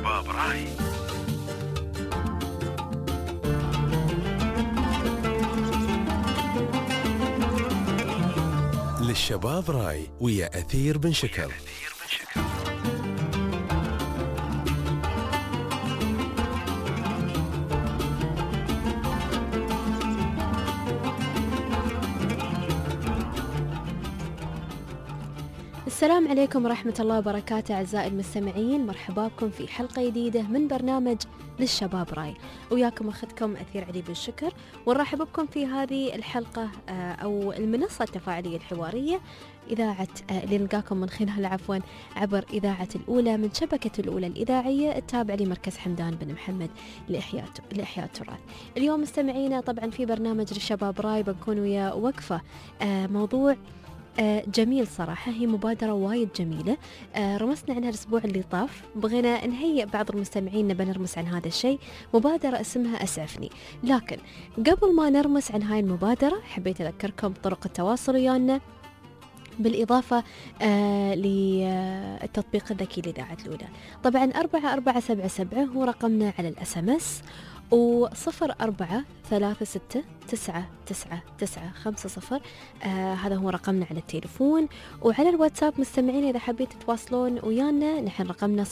للشباب راي. للشباب راي ويا أثير بن شكر. السلام عليكم ورحمة الله وبركاته أعزائي المستمعين، مرحبا بكم في حلقة جديدة من برنامج للشباب راي، وياكم أخذكم أثير علي بن شكر، ونرحب بكم في هذه الحلقة أو المنصة التفاعلية الحوارية إذاعة اللي نلقاكم من خلالها عبر إذاعة الأولى من شبكة الأولى الإذاعية التابعة لمركز حمدان بن محمد لإحياء التراث. اليوم مستمعينا طبعا في برنامج للشباب راي بنكون ويا وقفة موضوع جميل صراحة، هي مبادرة وايد جميلة رمسنا عنها الأسبوع اللي طاف، بغينا نهيئ بعض المستمعين نبى نرمس عن هذا الشيء. مبادرة اسمها أسعفني، لكن قبل ما نرمس عن هاي المبادرة حبيت أذكركم طرق التواصل ويانا، بالإضافة للتطبيق الذكي لإذاعة الأولى. طبعا 4477 هو رقمنا على الSMS، و0436999950 هذا هو رقمنا على التليفون. وعلى الواتساب مستمعين إذا حبيت تتواصلون ويانا نحن رقمنا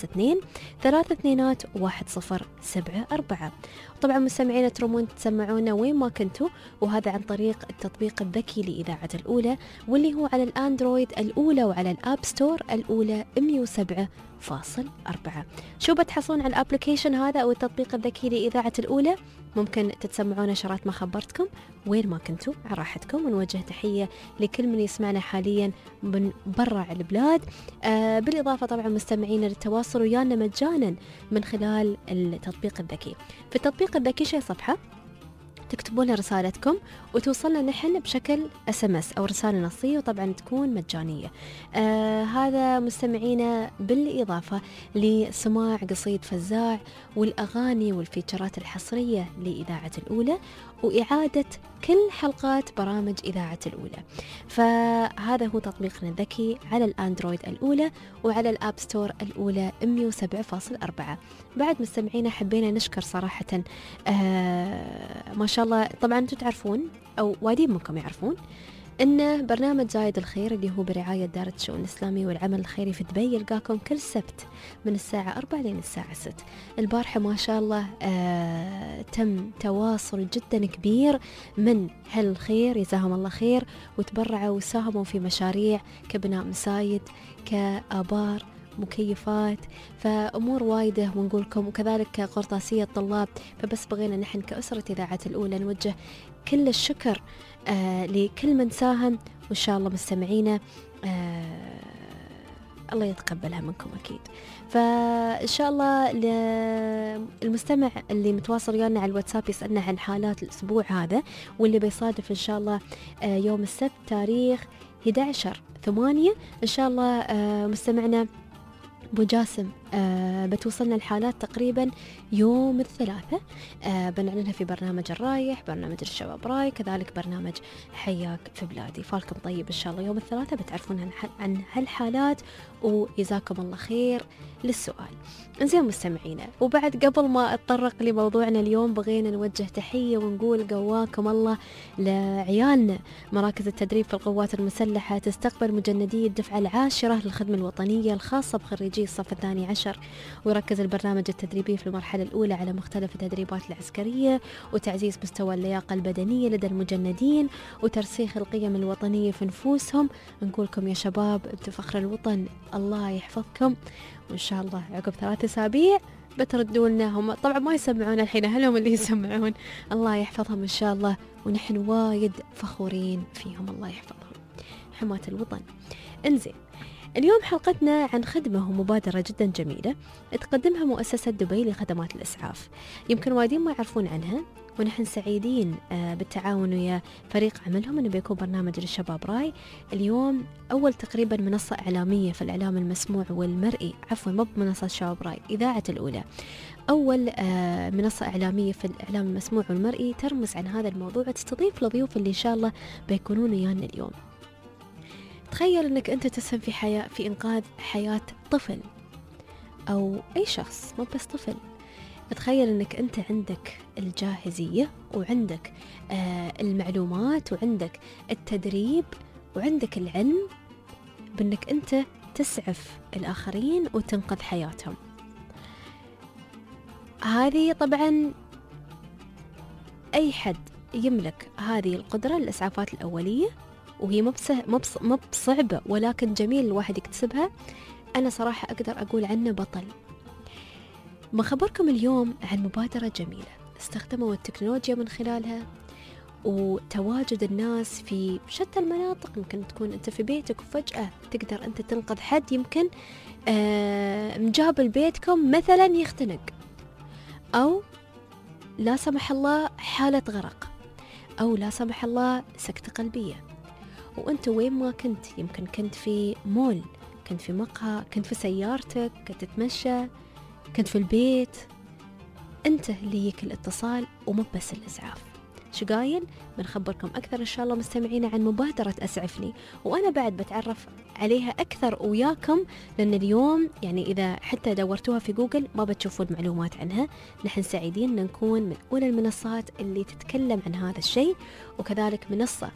052-321-1074. طبعا مستمعين ترمون تسمعونا وين ما كنتوا، وهذا عن طريق التطبيق الذكي لإذاعة الأولى، واللي هو على الأندرويد الأولى وعلى الآب ستور الأولى 107.4. شو بتحصلون على الابليكيشن هذا أو التطبيق الذكي لإذاعة الأولى؟ ممكن تتسمعون شرات ما خبرتكم وين ما كنتوا على راحتكم، ونوجه تحية لكل من يسمعنا حاليا من برا البلاد. بالإضافة طبعا مستمعين للتواصل ويانا مجانا من خلال التطبيق الذكي. في التطبيق الذكي شيء صفحة تكتبون رسالتكم وتوصلنا نحن بشكل SMS أو رسالة نصية، وطبعا تكون مجانية. هذا مستمعينا بالإضافة لسماع قصيد فزاع والأغاني والفيتشرات الحصرية لإذاعة الأولى، وإعادة كل حلقات برامج إذاعة الأولى. فهذا هو تطبيقنا الذكي على الأندرويد الأولى وعلى الآب ستور الأولى 107.4. بعد مستمعينا حبينا نشكر صراحة ما شاء الله، طبعا انتم تعرفون أو وايدين منكم يعرفون إن برنامج زايد الخير اللي هو برعاية دائرة الشؤون الإسلامية والعمل الخيري في دبي يلقاكم كل سبت من الساعة 4 لين الساعة 6. البارحة ما شاء الله تم تواصل جدا كبير من هل الخير جزاهم الله خير، وتبرعوا وساهموا في مشاريع كبناء مساجد، كآبار، مكيفات، فأمور وايدة ونقولكم، وكذلك قرطاسية طلاب. فبس بغينا نحن كأسرة إذاعة الأولى نوجه كل الشكر لكل من ساهم، وإن شاء الله مستمعينا الله يتقبلها منكم أكيد. فإن شاء الله المستمع اللي متواصل ويانا على الواتساب يسألنا عن حالات الأسبوع هذا، واللي بيصادف إن شاء الله يوم السبت تاريخ 11/8 إن شاء الله. مستمعنا أبو جاسم بتوصلنا الحالات تقريبا يوم الثلاثاء، بنعلنها في برنامج الرايح، برنامج الشباب راي، كذلك برنامج حياك في بلادي. فالكم طيب إن شاء الله يوم الثلاثاء بتعرفون عن هالحالات، وجزاكم الله خير للسؤال. انزين مستمعينا، وبعد قبل ما اتطرق لموضوعنا اليوم بغينا نوجه تحية ونقول قواكم الله لعيالنا. مراكز التدريب في القوات المسلحة تستقبل مجندي الدفعة 10 للخدمة الوطنية الخاصة بخريجي الصف 12، ويركز البرنامج التدريبي في المرحلة الأولى على مختلف التدريبات العسكرية وتعزيز مستوى اللياقة البدنية لدى المجندين وترسيخ القيم الوطنية في نفوسهم. نقولكم يا شباب انتم فخر الوطن، الله يحفظكم، وإن شاء الله عقب 3 أسابيع بتردوا لنا. هم طبعا ما يسمعون الحين، هلهم اللي يسمعون، الله يحفظهم إن شاء الله، ونحن وايد فخورين فيهم، الله يحفظهم، حماة الوطن. انزين اليوم حلقتنا عن خدمة ومبادرة جدا جميلة تقدمها مؤسسة دبي لخدمات الإسعاف. يمكن وايدين ما يعرفون عنها، ونحن سعيدين بالتعاون ويا فريق عملهم انه بيكون برنامج للشباب راي اليوم اول تقريبا منصة اعلامية في الاعلام المسموع والمرئي، عفوا مو بمنصة شباب راي، اذاعة الاولى اول منصة اعلامية في الاعلام المسموع والمرئي ترمز عن هذا الموضوع، تستضيف الضيوف اللي ان شاء الله بيكونون ويانا اليوم. تخيل انك انت تسهم في انقاذ حياة طفل، أو أي شخص مو بس طفل، تخيل أنك أنت عندك الجاهزية وعندك المعلومات وعندك التدريب وعندك العلم بأنك أنت تسعف الآخرين وتنقذ حياتهم. هذه طبعا أي حد يملك هذه القدرة، الإسعافات الأولية، وهي مو بصعبة ولكن جميل الواحد يكتسبها. أنا صراحة أقدر أقول عنه بطل. ما خبركم اليوم عن مبادرة جميلة استخدموا التكنولوجيا من خلالها وتواجد الناس في شتى المناطق. يمكن تكون أنت في بيتك وفجأة تقدر أنت تنقذ حد يمكن مجابل بيتكم مثلا يختنق، أو لا سمح الله حالة غرق، أو لا سمح الله سكتة قلبية، وأنت وين ما كنت. يمكن كنت في مول، كنت في مقهى، كنت في سيارتك، كنت تتمشى، كنت في البيت، أنت اللي يك الاتصال ومو بس الإسعاف. شقايل بنخبركم أكثر إن شاء الله مستمعين عن مبادرة أسعفني، وأنا بعد بتعرف عليها أكثر وياكم، لأن اليوم يعني إذا حتى دورتوها في جوجل ما بتشوفون معلومات عنها. نحن سعيدين أن نكون من أولى المنصات اللي تتكلم عن هذا الشيء، وكذلك منصة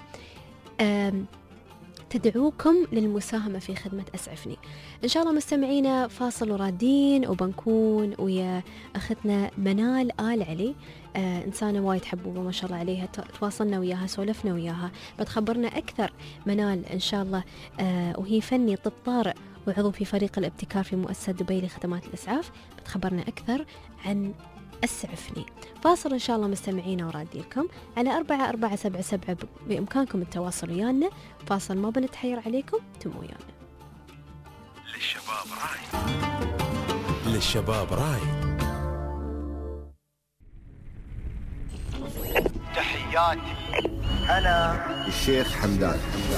تدعوكم للمساهمة في خدمة أسعفني. إن شاء الله مستمعينا فاصل ورادين، وبنكون ويا أختنا منال آل علي، إنسانة وايد حبوبة ما شاء الله عليها. تواصلنا وياها، سولفنا وياها، بتخبرنا أكثر منال إن شاء الله. وهي فني طب طارئ وعضو في فريق الابتكار في مؤسسة دبي لخدمات الإسعاف. بتخبرنا أكثر عن أسعفني. فاصل إن شاء الله مستمعينا ورادي لكم على 4477. بإمكانكم التواصل ويانا. فاصل ما بنتحير عليكم، تم ويانا. للشباب راي، للشباب راي. تحياتي أنا الشيخ حمدان.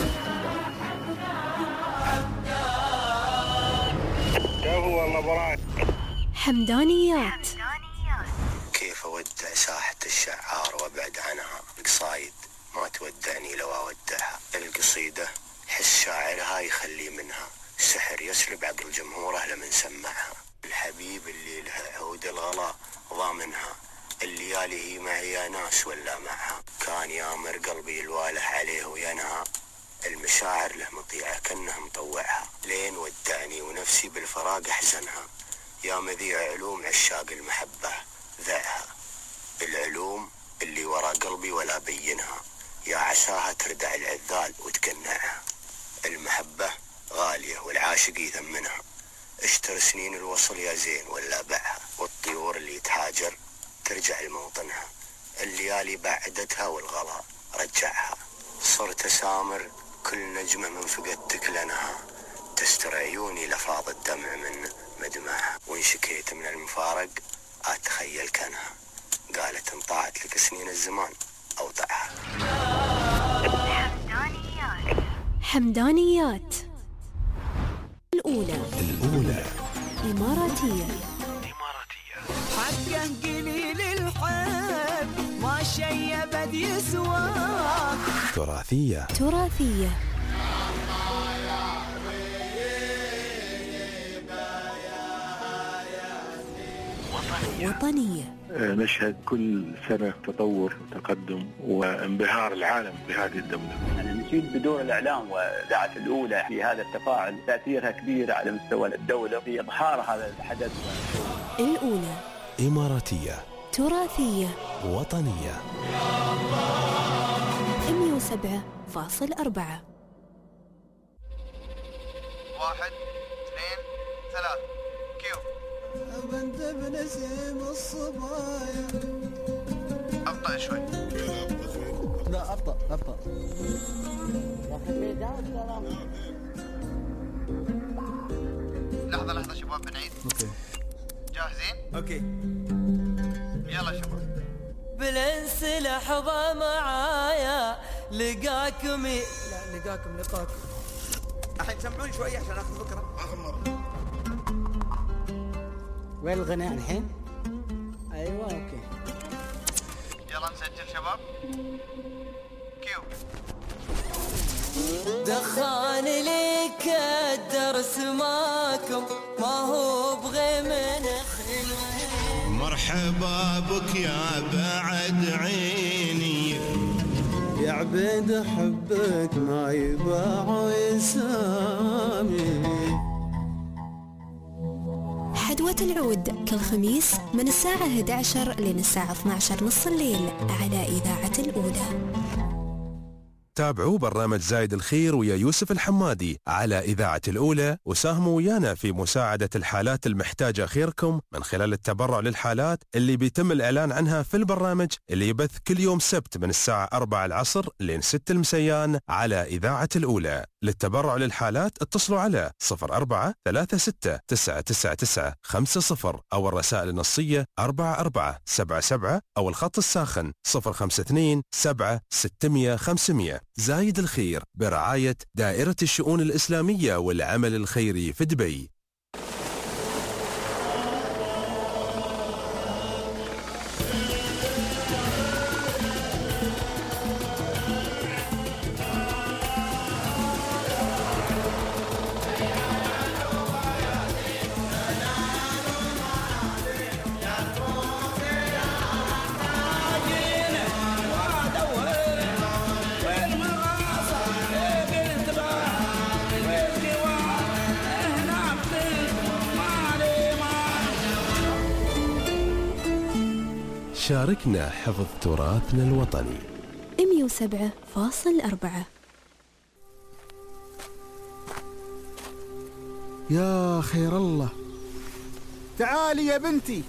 هو الله حمدانيات. كيف أودع ساحة الشعار وأبعد عنها القصايد، ما تودعني لو أودعها. القصيدة حس شاعرها يخلي منها سحر يسلب عقل جمهوره لمن سمعها. الحبيب اللي لها عود الغلا ضامنها، الليالي هي معي يا ناس ولا معها. كان يامر قلبي الواله عليه وينهى، المشاعر له مطيعة كأنه مطوعها. لين ودعني ونفسي بالفراق أحزنها، يا مذيع علوم عشاق المحبة ذعها. العلوم اللي ورا قلبي ولا بينها، يا عساها تردع العذال وتقنعها. المحبة غالية والعاشق يثمنها، اشتر سنين الوصل يا زين ولا بعها. والطيور اللي تهاجر ترجع لموطنها، الليالي بعدتها والغلا رجعها. صرت سامر كل نجمة من فقدتك لنها، تستر عيوني لفاض الدمع من مدمعها. وإن شكيت من المفارق أتخيل كانها، قالت انطاعت لك سنين الزمان أوضعها. حمدانيات الأولى إماراتية. حقه قليل الحب ما شي أبد يسوى. تراثية. وطنية. نشهد كل سنة تطور وتقدم وانبهار العالم بهذه الدولة. نشيد بدور الإعلام والإذاعة الأولى في هذا التفاعل تأثيرها كبير على مستوى الدولة في إظهار هذا الحدث. الأولى إماراتية، تراثية، وطنية. 107.4. 1 2 3 كيو. بنت بنسيم الصبايا. أبطأ شوي. لا أبطأ. لحظة شباب بنعيد. أوكي. جاهزين؟ أوكي. يلا شباب. بالانس لحظة معايا لقاكم لقاكم. الحين سمعوني شوي عشان آخذ فكرة. آخر مرة. وين الغناء الحين؟ ايوه اوكي. يلا نسجل شباب. كيو. دخان لي كدر سماكم ما هو وابغي من حلوين. مرحبا بك يا بعد عيني، يا عبيد حبك ما يباع يسامي. حدوة العود كل خميس من الساعة 11 لين الساعة 12 نص الليل على إذاعة الأولى. تابعوا برنامج زايد الخير ويا يوسف الحمادي على إذاعة الأولى، وساهموا ويانا في مساعدة الحالات المحتاجة خيركم من خلال التبرع للحالات اللي بيتم الإعلان عنها في البرنامج اللي يبث كل يوم سبت من الساعة 4 العصر لين 6 المسيان على إذاعة الأولى. للتبرع للحالات اتصلوا على 0436999950 أو الرسائل النصية 4477 أو الخط الساخن 052 7 600 500. زايد الخير برعاية دائرة الشؤون الإسلامية والعمل الخيري في دبي. شاركنا حفظ تراثنا الوطني. 107.4. يا خير الله، تعالي يا بنتي،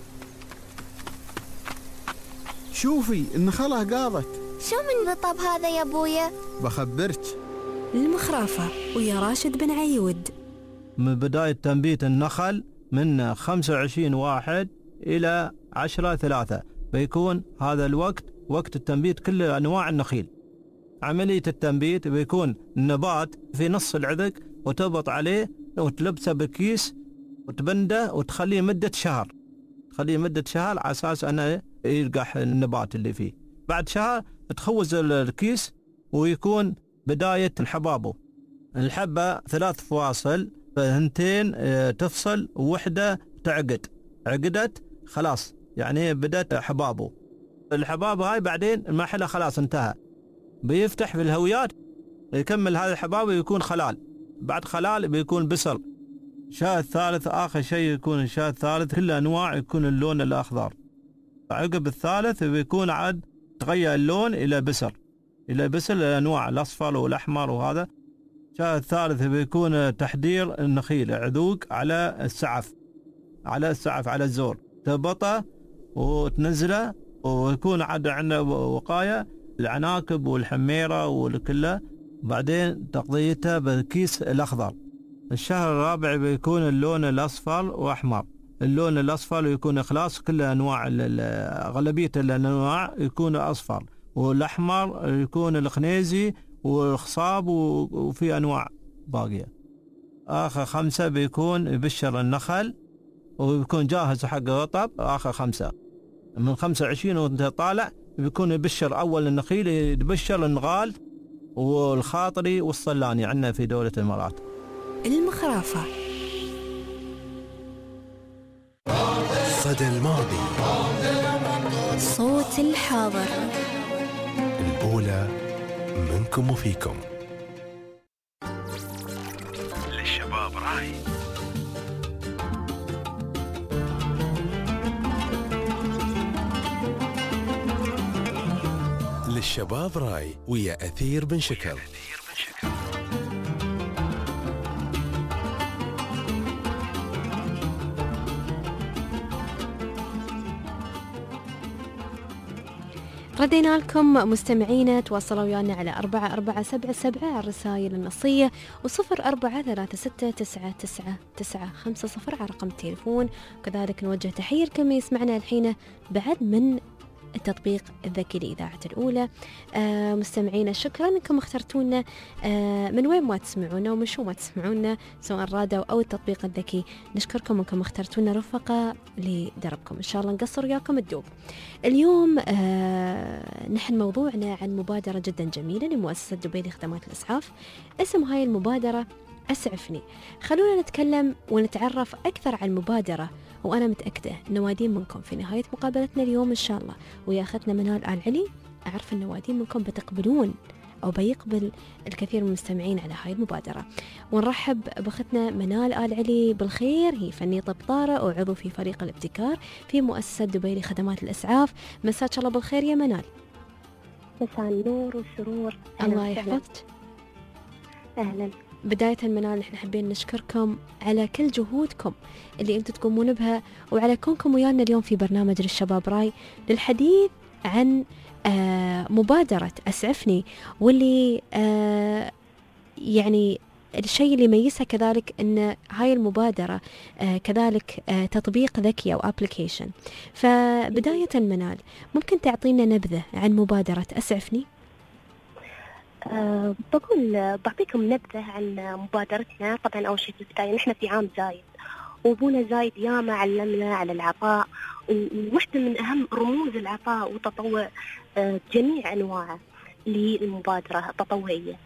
شوفي النخلة قاضت. شو من رطب هذا يا ابويا؟ بخبرك. المخرافة ويا راشد بن عيود. من بداية تنبيت النخل من 25/1 إلى 10/3 بيكون هذا الوقت وقت التنبيت كل أنواع النخيل. عملية التنبيت بيكون النبات في نص العذق وتضبط عليه وتلبسه بالكيس وتبنده وتخليه مدة شهر. تخليه مدة شهر على أساس أنه يلقح النبات اللي فيه. بعد شهر تخوز الكيس ويكون بداية الحبابه. الحبة 3 فواصل، فهنتين تفصل ووحدة تعقد. عقدت خلاص يعني بدأت حبابه. الحباب هاي بعدين المحلة خلاص انتهى، بيفتح في الهويات يكمل هذا الحباب ويكون خلال. بعد خلال بيكون بصل. الشاء الثالث آخر شيء يكون الشاء الثالث كل أنواع يكون اللون الأخضر. عقب الثالث بيكون عاد تغير اللون إلى بصل، إلى بصل الأنواع الأصفر والأحمر. وهذا الشاء الثالث بيكون تحضير النخيل عذوق على السعف، على السعف على الزور، تبطه وتنزله ويكون عاد عندنا وقاية العناكب والحميرة والكلة. بعدين تغطيته بالكيس الأخضر. الشهر الرابع بيكون اللون الأصفر وأحمر. اللون الأصفر يكون خلاص كل أنواع غالبية الأنواع يكون أصفر، والأحمر يكون الخنيزي والخصاب وفي أنواع باقية. آخر 5 بيكون يبشر النخل ويكون جاهز حق رطب. آخر 5 من 25 وانت طالع بيكون يبشر أول النخيل، يبشر النغال والخاطري والصلاني عندنا في دولة الإمارات. المخرافة، صدى الماضي، صوت الحاضر، الأولى منكم وفيكم. للشباب راي. للشباب راي ويا أثير بن شكر. ردينا لكم مستمعينا، تواصلوا ويانا على 4477 على الرسائل النصية و0436999950 على رقم التليفون. وكذلك نوجه تحية لكم يسمعنا الحين بعد من التطبيق الذكي لإذاعة الأولى. مستمعينا شكرا انكم اخترتونا من وين ما تسمعونا ومن شو ما تسمعونا، سواء الراديو أو التطبيق الذكي. نشكركم انكم اخترتونا رفقة لدربكم، إن شاء الله نقصر وياكم الدوب. اليوم نحن موضوعنا عن مبادرة جدا جميلة لمؤسسة دبي لخدمات الإسعاف. اسم هاي المبادرة أسعفني. خلونا نتكلم ونتعرف أكثر عن المبادرة، وأنا متأكدة أن وادين منكم في نهاية مقابلتنا اليوم إن شاء الله ويا أختنا منال آل علي، أعرف أن وادين منكم بتقبلون أو بيقبل الكثير من المستمعين على هاي المبادرة. ونرحب بأختنا منال آل علي بالخير، هي فنية طبطارة وعضو في فريق الابتكار في مؤسسة دبي لخدمات الإسعاف. مساك الله بالخير يا منال. مساء النور والسرور. الله يحفظك. أهلا. بداية منال نحن حابين نشكركم على كل جهودكم اللي أنتم تقومون بها، وعلى كونكم ويانا اليوم في برنامج للشباب راي للحديث عن مبادرة أسعفني، واللي يعني الشيء اللي يميزها كذلك أن هاي المبادرة كذلك تطبيق ذكي أو أبليكيشن. فبداية منال ممكن تعطينا نبذة عن مبادرة أسعفني؟ بعطيكم نبذة عن مبادرتنا. طبعا أول شيء في البداية نحن في عام زايد، وابونا زايد ياما علمنا على العطاء، وواحدة من أهم رموز العطاء وتطوع جميع أنواعه للمبادرة التطوعية.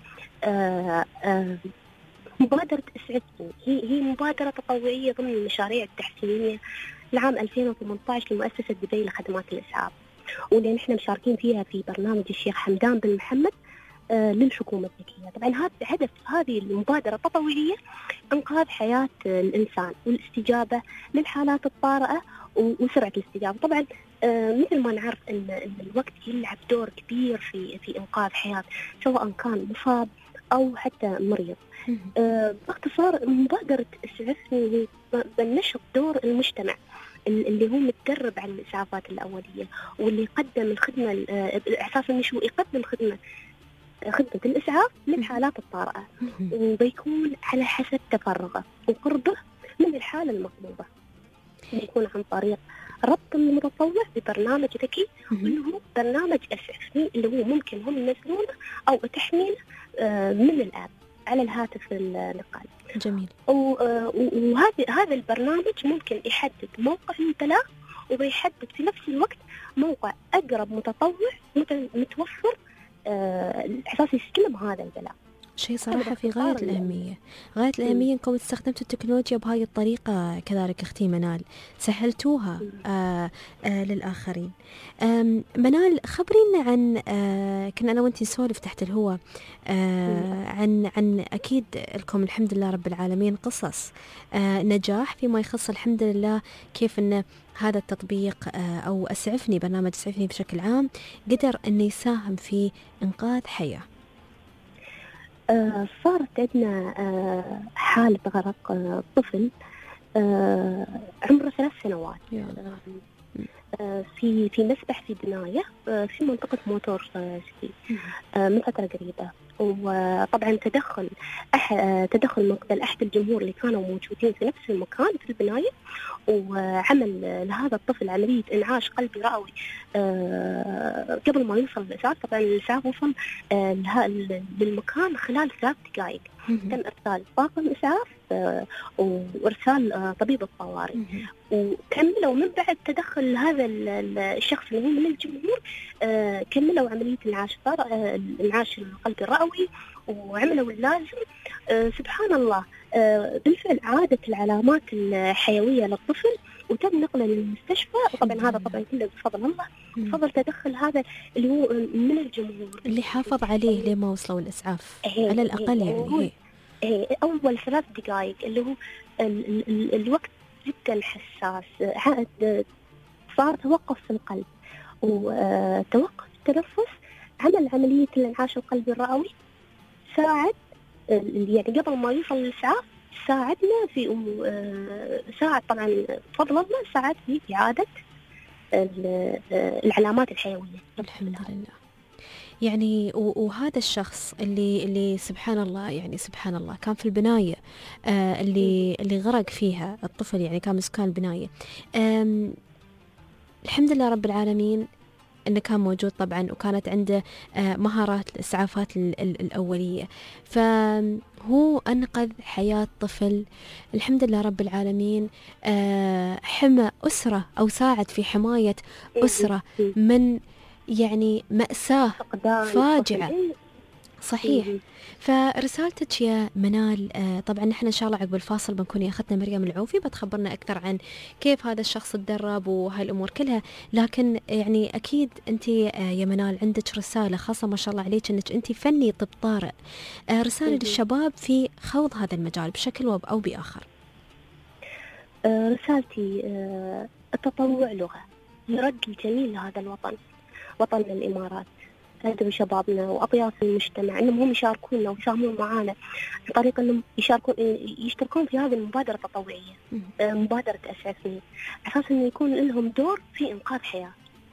مبادرة أسعفني هي مبادرة تطوعية ضمن المشاريع التحسينية لعام 2018 لمؤسسة دبي لخدمات الإسعاف، واللي نحن مشاركين فيها في برنامج الشيخ حمدان بن محمد للحكومة الذكية. طبعا هذا هدف هذه المبادرة التطوعية إنقاذ حياة الإنسان والاستجابة للحالات الطارئة وسرعة الاستجابة. طبعا مثل ما نعرف أن الوقت يلعب دور كبير في إنقاذ حياة، سواء كان مصاب أو حتى مريض. باختصار مبادرة أسعفني بنشط دور المجتمع اللي هو متدرب على الإسعافات الأولية، واللي يقدم الخدمة إحساس إنه شو يقدم خدمة الإسعاف للحالات الطارئة، وبيكون على حسب تفرغه وقربه من الحالة المطلوبة. بيكون عن طريق ربط المتطوع ببرنامج ذكي، واللي هو برنامج أسعفني، اللي هو ممكن هم ينزلونه أو تحميله من الآب على الهاتف النقال. جميل. وهذا البرنامج ممكن يحدد موقع البلاغ، وبيحدد في نفس الوقت موقع أقرب متطوع متوفر الأساس يستلم هذا البلاغ. شيء صراحة في غاية الأهمية، غاية الأهمية أنكم استخدمتوا التكنولوجيا بهاي الطريقة. كذلك أختي منال سهلتوها للآخرين. منال خبرينا عن كنا أنا وأنتي نسولف تحت الهواء عن أكيد لكم الحمد لله رب العالمين قصص نجاح فيما يخص الحمد لله، كيف أن هذا التطبيق أو أسعفني، برنامج أسعفني بشكل عام، قدر أن يساهم في إنقاذ حياة. صارت عندنا حالة غرق طفل عمره 3 سنوات في مسبح في دناية في منطقة موتور سيتي من فترة قريبة. وطبعا تدخل من قبل أحد الجمهور اللي كانوا موجودين في نفس المكان في البناية، وعمل لهذا الطفل عملية إنعاش قلبي رئوي قبل ما يوصل الإسعاف. طبعا الإسعاف وصل للمكان خلال 3 دقائق. تم إرسال طاقم إسعاف وإرسال طبيب الطوارئ، وكملوا من بعد تدخل هذا الشخص اللي هو من الجمهور، كملوا عملية إنعاش القلب الرئوي وعملوا اللازم. سبحان الله، بالفعل عادت العلامات الحيوية للطفل وتم نقله للمستشفى. وطبعا هذا طبعا كله بفضل الله، بفضل تدخل هذا اللي هو من الجمهور اللي حافظ عليه لما وصلوا الإسعاف على الأقل. يعني أول 3 دقائق اللي هو الوقت جدا حساس، صار توقف في القلب وتوقف التنفس، عمل عملية الانعاش القلبي الرئوي، ساعد يعني قبل ما يوصل للإسعاف، ساعدنا في ساعد طبعا بفضل الله، ساعد في إعادة العلامات الحيوية. الحمد لله. يعني وهذا الشخص اللي سبحان الله، يعني سبحان الله كان في البناية اللي غرق فيها الطفل، يعني كان مسكان البناية. الحمد لله رب العالمين انه كان موجود طبعا، وكانت عنده مهارات الاسعافات الاوليه، فهو انقذ حياه طفل. الحمد لله رب العالمين حمى اسره او ساعد في حمايه اسره من يعني مأساة فاجعة. صحيح. فرسالتك يا منال، طبعا نحن إن شاء الله عقب الفاصل بنكون أخذنا مريم العوفي بتخبرنا أكثر عن كيف هذا الشخص تدرب وهالأمور كلها، لكن يعني أكيد أنت يا منال عندك رسالة خاصة ما شاء الله عليك أنك أنت فني طب طارئ، رسالة للشباب في خوض هذا المجال بشكل أو بآخر. رسالتي التطوع لغة لرد الجميل لهذا الوطن، وطننا الإمارات. أدعو شبابنا وأطياف المجتمع أنهم هم يشاركونا ويساهمون معنا عن طريق أنهم يشتركون في هذه المبادرة التطوعية، مبادرة أسعفني، أساس أنه يكون لهم دور في إنقاذ حياة.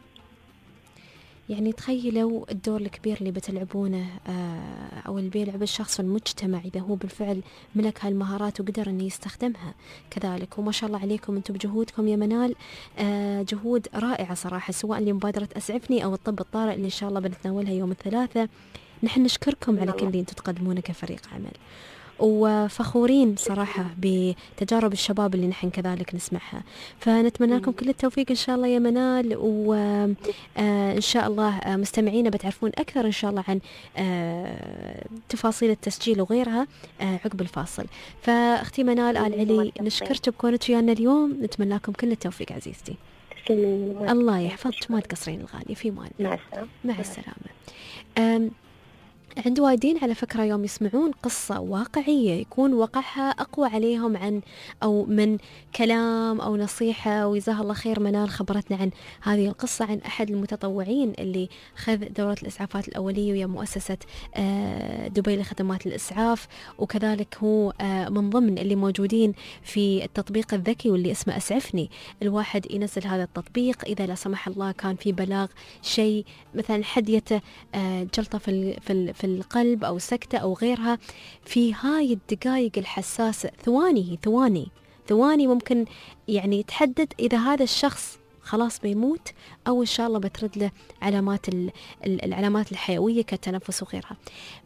يعني تخيلوا الدور الكبير اللي بتلعبونه أو اللي بيلعب الشخص في المجتمع إذا هو بالفعل ملك هالمهارات وقدر أنه يستخدمها كذلك. وما شاء الله عليكم أنتم بجهودكم يا منال، جهود رائعة صراحة، سواء لمبادرة أسعفني أو الطب الطارئ اللي إن شاء الله بنتناولها يوم الثلاثاء. نحن نشكركم على كل اللي أنتم تقدمونه كفريق عمل، وفخورين صراحة بتجارب الشباب اللي نحن كذلك نسمعها. فنتمنى لكم كل التوفيق إن شاء الله يا منال، وإن شاء الله مستمعينا بتعرفون أكثر إن شاء الله عن تفاصيل التسجيل وغيرها عقب الفاصل. فأختي منال آل علي نشكرك بكونك ويانا اليوم، نتمنى لكم كل التوفيق عزيزتي. الله يحفظك، ما تقصرين الغالي، في مان. مع السلامة. عند وايدين على فكرة يوم يسمعون قصة واقعية يكون وقعها أقوى عليهم عن أو من كلام أو نصيحة، وجزاها الله خير منال خبرتنا عن هذه القصة عن أحد المتطوعين اللي خذ دورة الإسعافات الأولية ويا مؤسسة دبي لخدمات الإسعاف، وكذلك هو من ضمن اللي موجودين في التطبيق الذكي واللي اسمه أسعفني. الواحد ينزل هذا التطبيق إذا لا سمح الله كان في بلاغ شيء مثلا حديته جلطة في القلب أو سكتة أو غيرها، في هاي الدقائق الحساسة ثواني ممكن يعني تحدد إذا هذا الشخص خلاص بيموت أو إن شاء الله بترد له العلامات الحيوية كالتنفس وغيرها.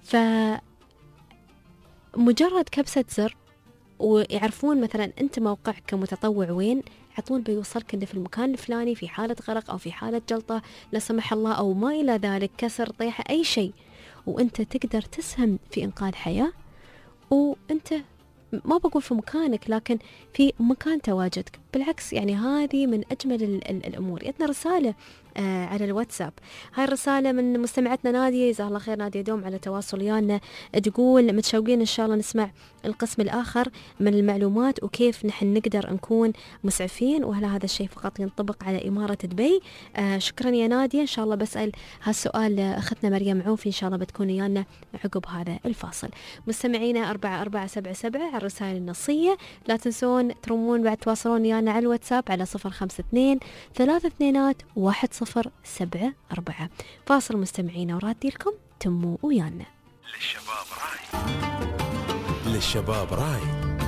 فمجرد كبسة زر ويعرفون مثلا أنت موقعك كمتطوع وين، يعطون بيوصلك إنه في المكان الفلاني في حالة غرق أو في حالة جلطة لا سمح الله أو ما إلى ذلك، كسر طيحة أي شيء، وأنت تقدر تسهم في إنقاذ حياة، وأنت ما بقول في مكانك لكن في مكان تواجدك. بالعكس يعني هذه من أجمل الأمور. جتنا رسالة على الواتساب، هاي الرسالة من مستمعتنا نادية، جزاها الله خير نادية دوم على تواصل ويانا، تقول متشوقين إن شاء الله نسمع القسم الآخر من المعلومات وكيف نحن نقدر نكون مسعفين، وهل هذا الشيء فقط ينطبق على إمارة دبي؟ شكرا يا نادية. إن شاء الله بسأل هالسؤال أختنا مريم عوفي إن شاء الله بتكون ويانا عقب هذا الفاصل. مستمعينا 4477 على الرسائل النصية، لا تنسون ترمون بعد تواصلون ويانا على الواتساب على 052 321 1074. فاصل مستمعينا ورادي لكم تموا ويانا. للشباب راي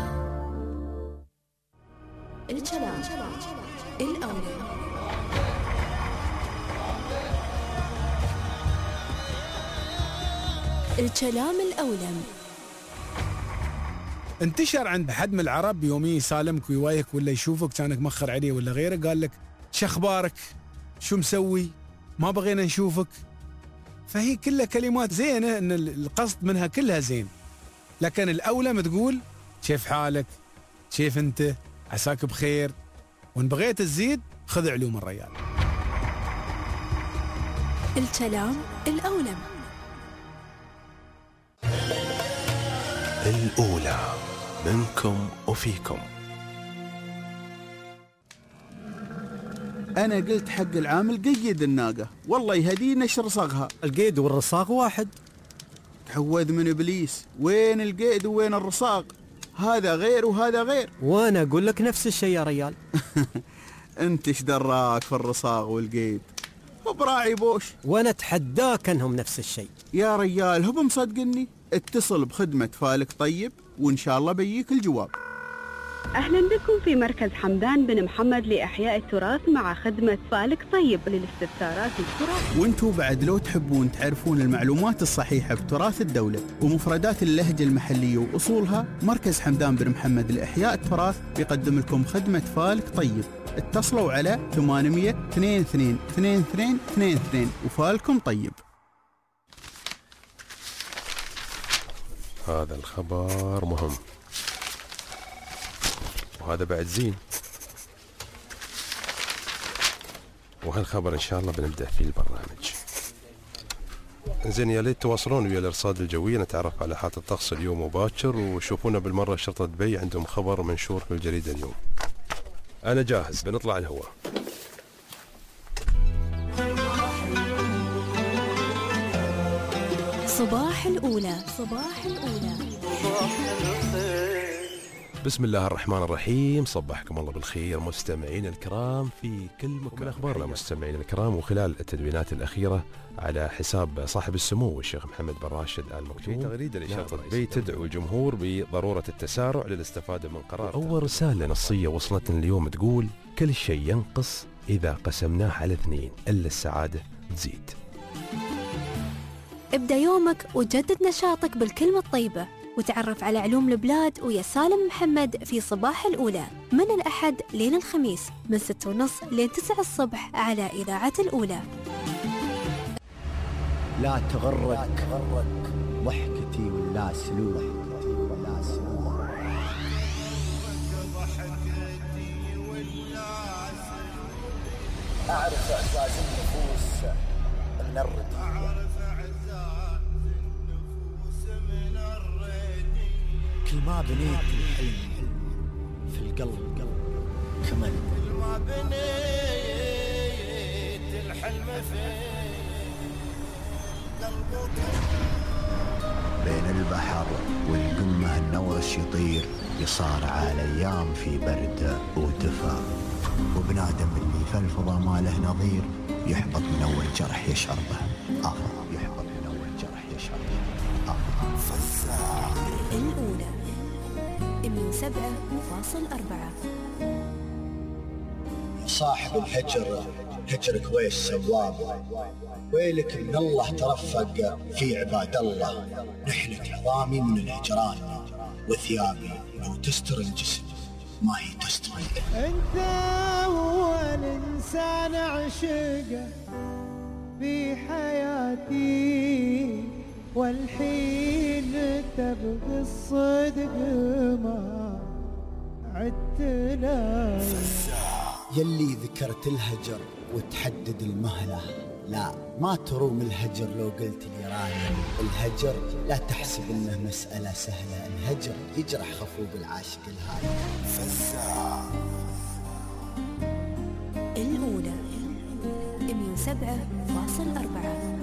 الكلام الأولى. الكلام الأولم انتشر عند حد من العرب يومي يسالمك ويوايك ولا يشوفك كانك مخر عليه ولا غيره، قال لك شخبارك، شو مسوي، ما بغينا نشوفك. فهي كلها كلمات زينة، ان القصد منها كلها زين، لكن الأولى تقول كيف حالك، كيف انت، عساك بخير، وان بغيت تزيد خذ علوم الريال. الكلام الأولم. الأولى منكم وفيكم. أنا قلت حق العامل قيد الناقة، والله يهدينا ايش رصاغها. القيد والرصاغ واحد. تعوذ من إبليس، وين القيد وين الرصاغ؟ هذا غير وهذا غير. وأنا أقول لك نفس الشيء يا ريال. أنت ايش دراك في الرصاغ والقيد؟ وبراعي بوش. وأنا أتحداك أنهم نفس الشيء يا ريال. هو مصدقني؟ اتصل بخدمة فالك طيب وإن شاء الله بيجيك الجواب. أهلا بكم في مركز حمدان بن محمد لإحياء التراث مع خدمة فالك طيب للاستفسارات التراث. وانتوا بعد لو تحبون تعرفون المعلومات الصحيحة بتراث الدولة ومفردات اللهجة المحلية وأصولها، مركز حمدان بن محمد لإحياء التراث بيقدم لكم خدمة فالك طيب. اتصلوا على 800 22 22 22 وفالكم طيب. هذا الخبر مهم، وهذا بعد زين، وهالخبر إن شاء الله بنبدأ فيه البرنامج. زين، يا ليت تواصلون ويا الأرصاد الجوية نتعرف على حالة الطقس اليوم وباكر، وشوفونا بالمرة شرطة دبي عندهم خبر منشور في الجريدة اليوم. أنا جاهز، بنطلع الهواء. صباح الأولى. صباح الأولى. بسم الله الرحمن الرحيم، صبحكم الله بالخير مستمعين الكرام في كل مكان. أخبارنا مستمعين الكرام، وخلال التدوينات الأخيرة على حساب صاحب السمو الشيخ محمد بن راشد آل مكتوم، في تغريدة لشرطة دبي تدعو الجمهور بضرورة التسارع للاستفادة من قرار. أول رسالة نصية وصلتنا اليوم تقول: كل شيء ينقص إذا قسمناه على 2، إلا السعادة تزيد. ابدأ يومك وجدد نشاطك بالكلمة الطيبة، وتعرف على علوم البلاد ويا سالم محمد في صباح الأولى من الأحد لين الخميس من 6:30 لين 9 الصبح على إذاعة الأولى. لا تغرك ضحكتي ولا سلوك، أعرف إعزاز النفوس من الردية، كل ما بنيت الحلم في القلب كمل، كل ما بنيت الحلم في قلبك. بين البحر والقمة النورس يطير، يصارع الأيام في برد ودفا، وبنادم اللي في الفضا ما له نظير، يحبط من أول جرح يشعر به يحبط من أول جرح يشعر به الأولى 107.4. صاحب الهجر هجرك ويش سواب، ويلك من الله ترفق في عباد الله، نحلك عظامي من الهجران، وثيابي لو تستر الجسم ما هي تستر. انت هو الانسان عشقه في حياتي، والحين تبغي الصدق ما عدت لا. يلي ذكرت الهجر وتحدد المهلة، لا ما تروم الهجر لو قلت لي رايم الهجر، لا تحسب انه مسألة سهلة، الهجر يجرح خفوق العاشق الهاي. الأولى 107.4.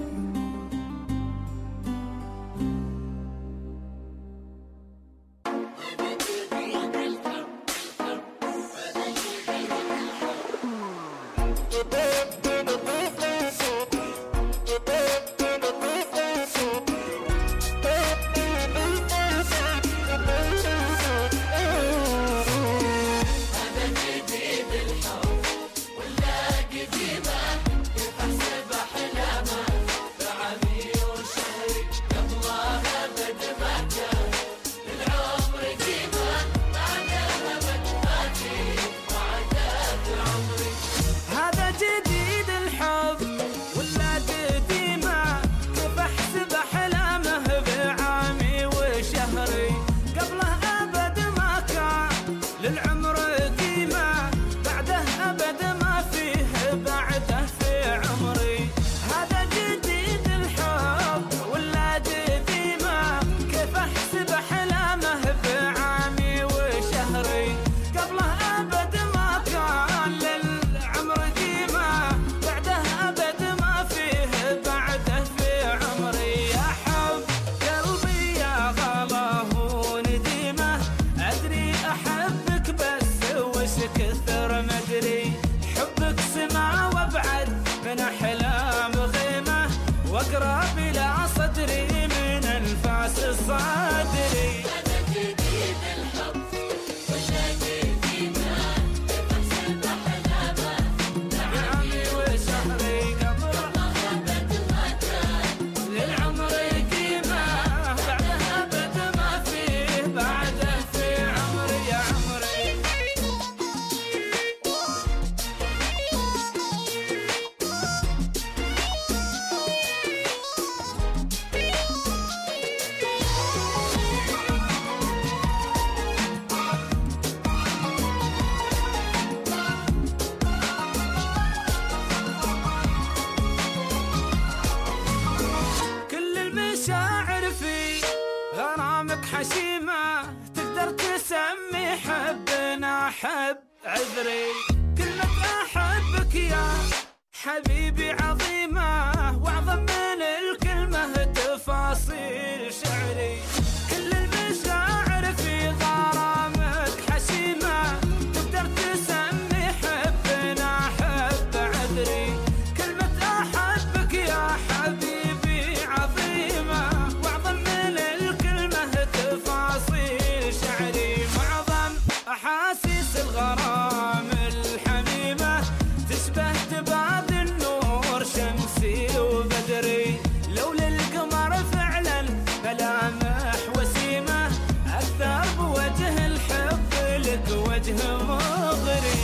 أحب عذري. كلمة أحبك يا حبيبي عظيمة، وأعظم من الكلمة تفاصيل شعري. كل المشاعر في غرامك حشيمة، تقدر تسمي حبنا حب عذري. كلمة أحبك يا حبيبي عظيمة، وأعظم من الكلمة تفاصيل شعري. معظم أحاسيس الغرام الحميمة، تشبه دباب النور شمسي وبدري. لولا القمر فعلا ملامح وسيمة، أكثر بوجه الحب لك وجه مغري.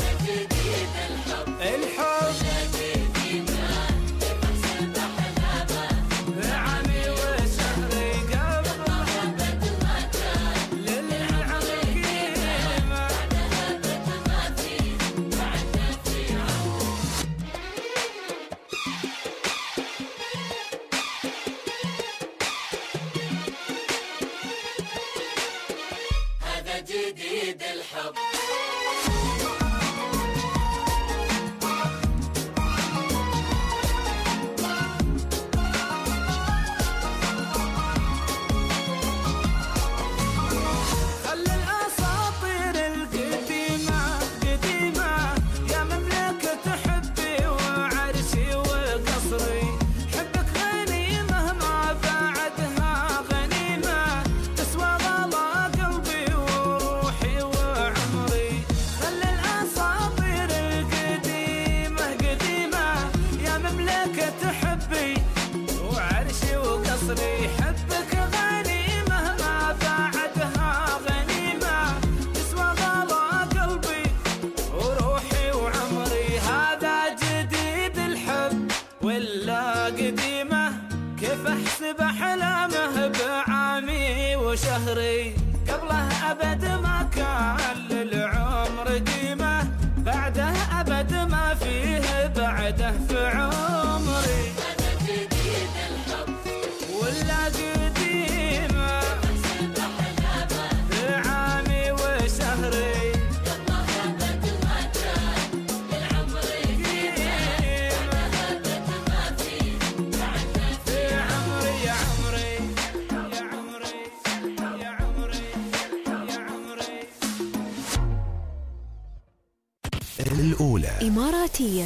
الحب عمي وشهري قبل للعمر قيمة. هذا جديد الحب. خلي الأساطير القديمة قديمة، يا مملكة حبي وعرشي وقصري. حبك غنيمة ما بعدها غنيمة، تسوى غلا قلبي وروحي وعمري. خلي الأساطير القديمة قديمة، يا مملكة حبي وعرشي وقصري. حبك غنيمة ما بعدها غنيمة، تسوى غلا قلبي وروحي وعمري. هذا جديد الحب ولا قديمة، كيف أحسب أحلامه بعامي وشهري. قبله أبد ما كان للعمر قيمة، بعده أبد ما فيه بعده في عمري. هذا جديد الحب ولا قديمة، بعامي وشهري. قبله أبد ما كان للعمر قيمة، أبد ما فيه بعده في عمري. يا عمري يا عمري يا عمري يا عمري. الأولى إماراتية.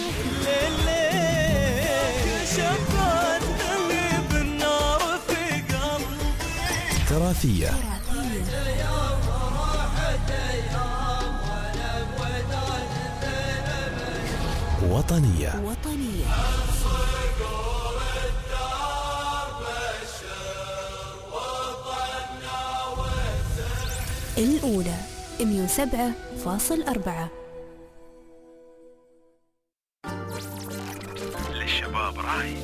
شبان اللي بالنار في قلبي. تراثية. وطنية. الأولى 107.4. للشباب راي.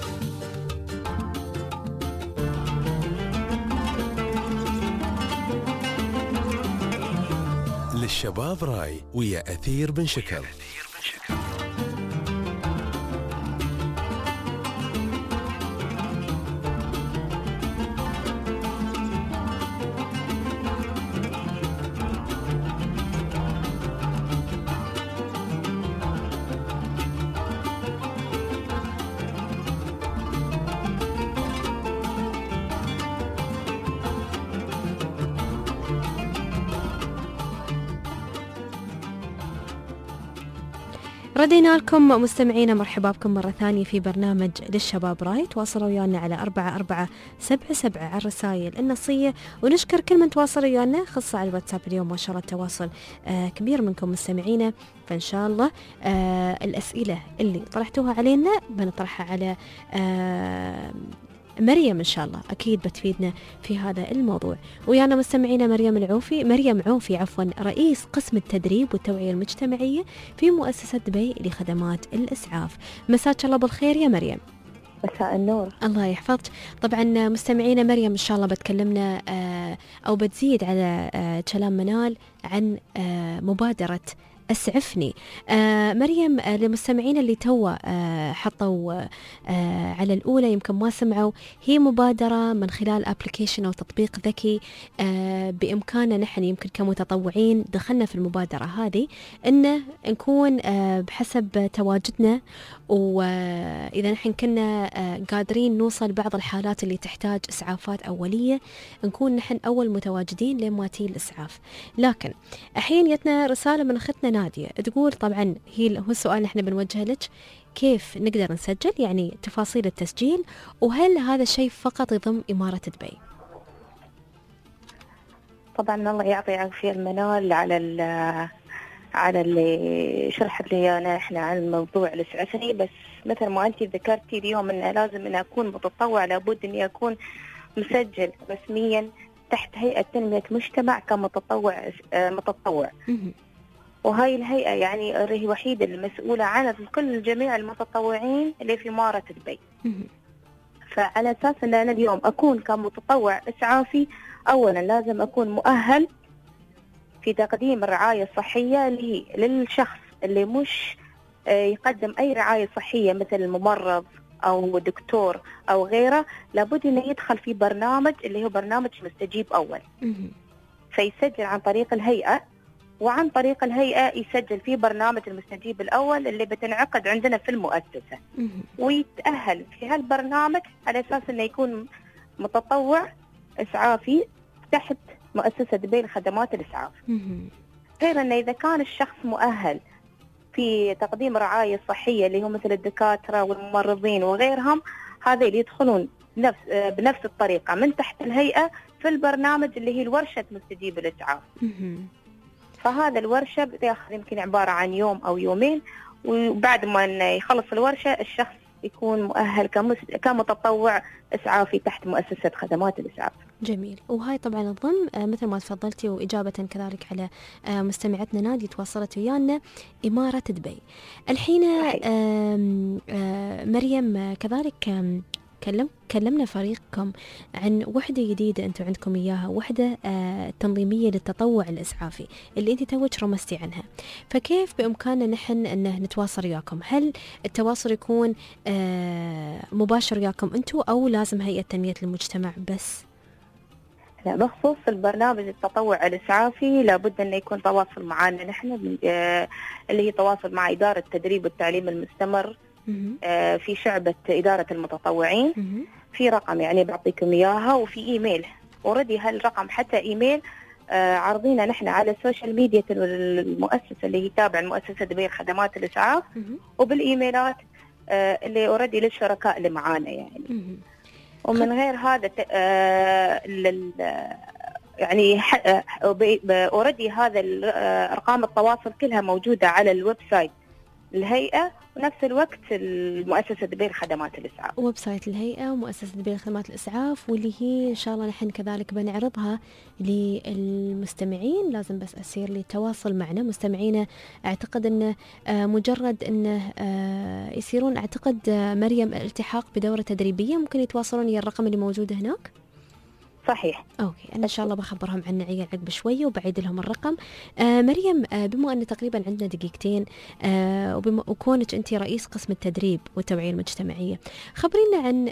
للشباب راي ويا أثير بن شكر. ردينا لكم مستمعينا، مرحبا بكم مرة ثانية في برنامج للشباب راي. تواصلوا ويانا على 4477 على الرسائل النصية، ونشكر كل من تواصل ويانا، خاصة على الواتساب اليوم ما شاء الله تواصل كبير منكم مستمعينا. فإن شاء الله الأسئلة اللي طرحتوها علينا بنطرحها على مريم إن شاء الله، أكيد بتفيدنا في هذا الموضوع. ويانا مستمعينا مريم عوفي رئيس قسم التدريب والتوعية المجتمعية في مؤسسة دبي لخدمات الإسعاف. مساك الله بالخير يا مريم. مساء النور. الله يحفظك. طبعا مستمعينا مريم إن شاء الله بتكلمنا أو بتزيد على كلام منال عن مبادرة أسعفني. مريم، للمستمعين اللي توا حطوا على الأولى يمكن ما سمعوا، هي مبادرة من خلال أبليكيشن أو تطبيق ذكي بإمكاننا نحن يمكن كمتطوعين دخلنا في المبادرة هذه إن نكون بحسب تواجدنا، وإذا نحن كنا قادرين نوصل بعض الحالات اللي تحتاج إسعافات أولية نكون نحن أول متواجدين لما تيجي الإسعاف. لكن الحين جتنا رسالة من أختنا نادية تقول، طبعا هو السؤال نحن بنوجهه لك، كيف نقدر نسجل؟ يعني تفاصيل التسجيل، وهل هذا الشيء فقط يضم إمارة دبي؟ طبعا الله يعطي عافية المنال على اللي شرحت لي أنا إحنا عن الموضوع الإسعافي. بس مثل ما أنت ذكرتي اليوم إنه لازم إن أكون متطوع، لابد إني أكون مسجل رسميا تحت هيئة تنمية مجتمع كمتطوع متطوع. وهاي الهيئة يعني هي الوحيدة المسؤولة عن كل جميع المتطوعين اللي في إمارة دبي. فعلى أساس أن أنا اليوم أكون كمتطوع إسعافي، أولا لازم أكون مؤهل في تقديم الرعاية الصحية للشخص اللي مش يقدم أي رعاية صحية مثل الممرض أو دكتور أو غيره. لابد أنه يدخل في برنامج اللي هو برنامج مستجيب أول، فيسجل عن طريق الهيئة، وعن طريق الهيئة يسجل في برنامج المستجيب الأول اللي بتنعقد عندنا في المؤسسة، ويتأهل في هالبرنامج على أساس أنه يكون متطوع إسعافي تحت مؤسسة دبي لخدمات الإسعاف. غير أنه إذا كان الشخص مؤهل في تقديم رعاية صحية اللي هو مثل الدكاترة والممرضين وغيرهم، هذا اللي يدخلون بنفس الطريقة من تحت الهيئة في البرنامج اللي هي الورشة مستجيب الإسعاف. فهذا الورشة بتاخذ يمكن عبارة عن يوم أو يومين، وبعد ما يخلص الورشة الشخص يكون مؤهل كمتطوع إسعافي تحت مؤسسة خدمات الإسعاف. جميل. وهاي طبعا الضم مثل ما تفضلتي، وإجابة كذلك على مستمعتنا نادي تواصلت ويانا إمارة دبي. الحين مريم كذلك كلمنا فريقكم عن وحدة جديدة أنتم عندكم إياها، وحدة تنظيمية للتطوع الإسعافي اللي أنت توج رمزتي عنها. فكيف بإمكاننا نحن أن نتواصل وياكم؟ هل التواصل يكون مباشر وياكم أنتم، أو لازم هيئة تنمية المجتمع بس؟ لا، بخصوص البرنامج التطوع الإسعافي لابد أن يكون تواصل معنا نحن، اللي هي تواصل مع إدارة التدريب والتعليم المستمر في شعبة إدارة المتطوعين. في رقم يعني بعطيكم إياها، وفي إيميل أوردي هالرقم حتى إيميل عرضينا نحن على السوشيال ميديا المؤسسة اللي هي تابع المؤسسة دبي خدمات الإسعاف، وبالإيميلات اللي أوردي للشركاء اللي معانا يعني. ومن غير هذا يعني أوردي هذا أرقام التواصل كلها موجودة على الويب سايت الهيئة، ونفس الوقت المؤسسة دبي لخدمات الإسعاف. ويب سايت الهيئة ومؤسسة دبي لخدمات الإسعاف، واللي هي إن شاء الله نحن كذلك بنعرضها للمستمعين. لازم بس أصير لي تواصل معنا مستمعينا. أعتقد أنه مجرد أنه يصيرون، أعتقد مريم الالتحاق بدورة تدريبية ممكن يتواصلون ويا الرقم اللي موجود هناك. صحيح. أوكي، أنا إن شاء الله بخبرهم عن عيال عقب شوية وبعيد لهم الرقم. مريم، بما أن تقريبا عندنا دقيقتين، وكونك أنت رئيس قسم التدريب والتوعية المجتمعية، خبرينا عن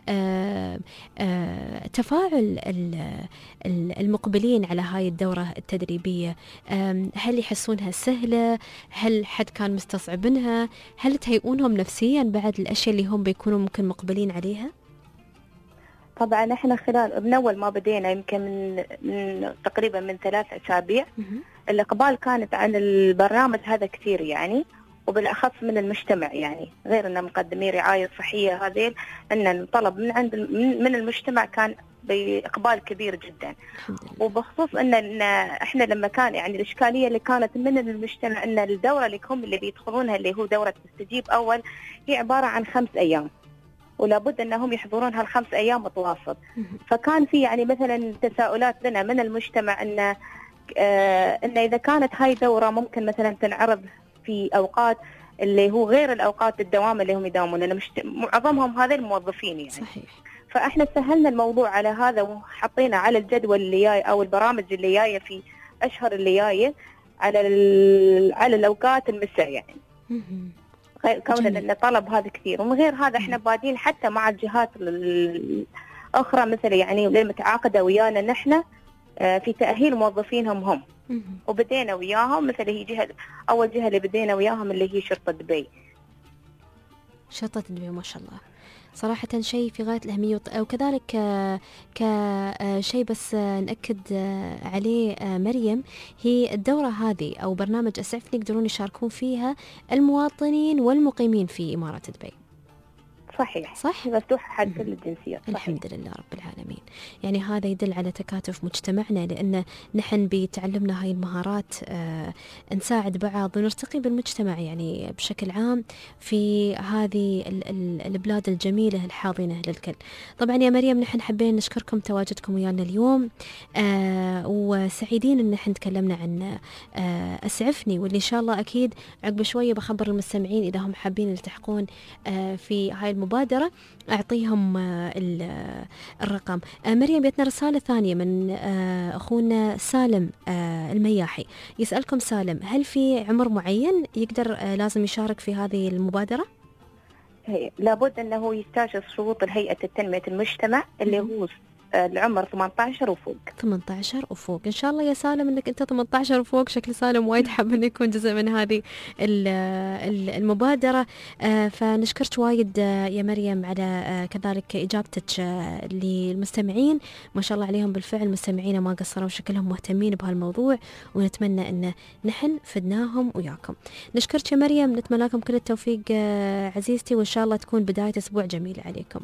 تفاعل المقبلين على هاي الدورة التدريبية. هل يحسونها سهلة؟ هل حد كان مستصعبينها؟ هل تهيئونهم نفسيا بعد الأشياء اللي هم بيكونوا ممكن مقبلين عليها؟ طبعا احنا خلال من اول ما بدينا يمكن من تقريبا من 3 أسابيع الاقبال كانت عن البرنامج هذا كثير يعني، وبالاخص من المجتمع يعني، غير ان مقدمي رعايه صحيه هذيل ان الطلب من المجتمع كان باقبال كبير جدا. وبخصوص ان احنا لما كان يعني الاشكاليه اللي كانت من المجتمع ان الدوره اللي هم اللي بيدخلونها اللي هو دوره مستجيب اول هي عباره عن 5 أيام، ولا بد أنهم يحضرون هال5 أيام متواصل. فكان في يعني مثلا تساؤلات لنا من المجتمع أن إذا كانت هاي دورة ممكن مثلا تنعرض في أوقات اللي هو غير الأوقات الدوام اللي هم يداومون، لأن معظمهم هذا الموظفين يعني. صحيح. فإحنا سهلنا الموضوع على هذا، وحطينا على الجدول اللي جاي أو البرامج اللي جاية في أشهر اللي جاية على الأوقات المساء يعني. كون أن طلب هذا كثير. ومن غير هذا احنا بادين حتى مع الجهات الأخرى مثل يعني المتعاقدة ويانا نحن في تأهيل موظفينهم هم. وبدينا وياهم مثل هي أول جهة اللي بدينا وياهم اللي هي شرطة دبي. شرطة دبي ما شاء الله صراحة شيء في غاية الأهمية. وكذلك كشيء بس نأكد عليه مريم، هي الدورة هذه أو برنامج أسعفني يقدرون يشاركون فيها المواطنين والمقيمين في إمارة دبي. صح مفتوحة حق كل الجنسيات. الحمد لله رب العالمين. يعني هذا يدل على تكاتف مجتمعنا، لأن نحن بتعلمنا هاي المهارات نساعد بعض ونرتقي بالمجتمع يعني بشكل عام في هذه البلاد الجميلة الحاضنة للكل. طبعا يا مريم نحن حبينا نشكركم تواجدكم ويانا اليوم، وسعيدين ان نحن تكلمنا عن أسعفني، واللي إن شاء الله أكيد عقب شوية بخبر المستمعين إذا هم حابين يلتحقون في هاي المبادرة أعطيهم الرقم. مريم بيتنا رسالة ثانية من أخونا سالم المياحي، يسألكم سالم هل في عمر معين يقدر لازم يشارك في هذه المبادرة؟ لابد أنه يستوفي شروط الهيئة التنمية المجتمع اللي هو العمر 18 وفوق. 18 وفوق. إن شاء الله يا سالم أنك أنت 18 وفوق، شكل سالم وايد حاب أن يكون جزء من هذه المبادرة. فنشكرك وايد يا مريم على كذلك إجابتك للمستمعين، ما شاء الله عليهم بالفعل مستمعين ما قصروا، شكلهم مهتمين بهالموضوع، ونتمنى أن نحن فدناهم وياكم. نشكرك يا مريم، نتمنى لكم كل التوفيق عزيزتي، وإن شاء الله تكون بداية أسبوع جميل عليكم.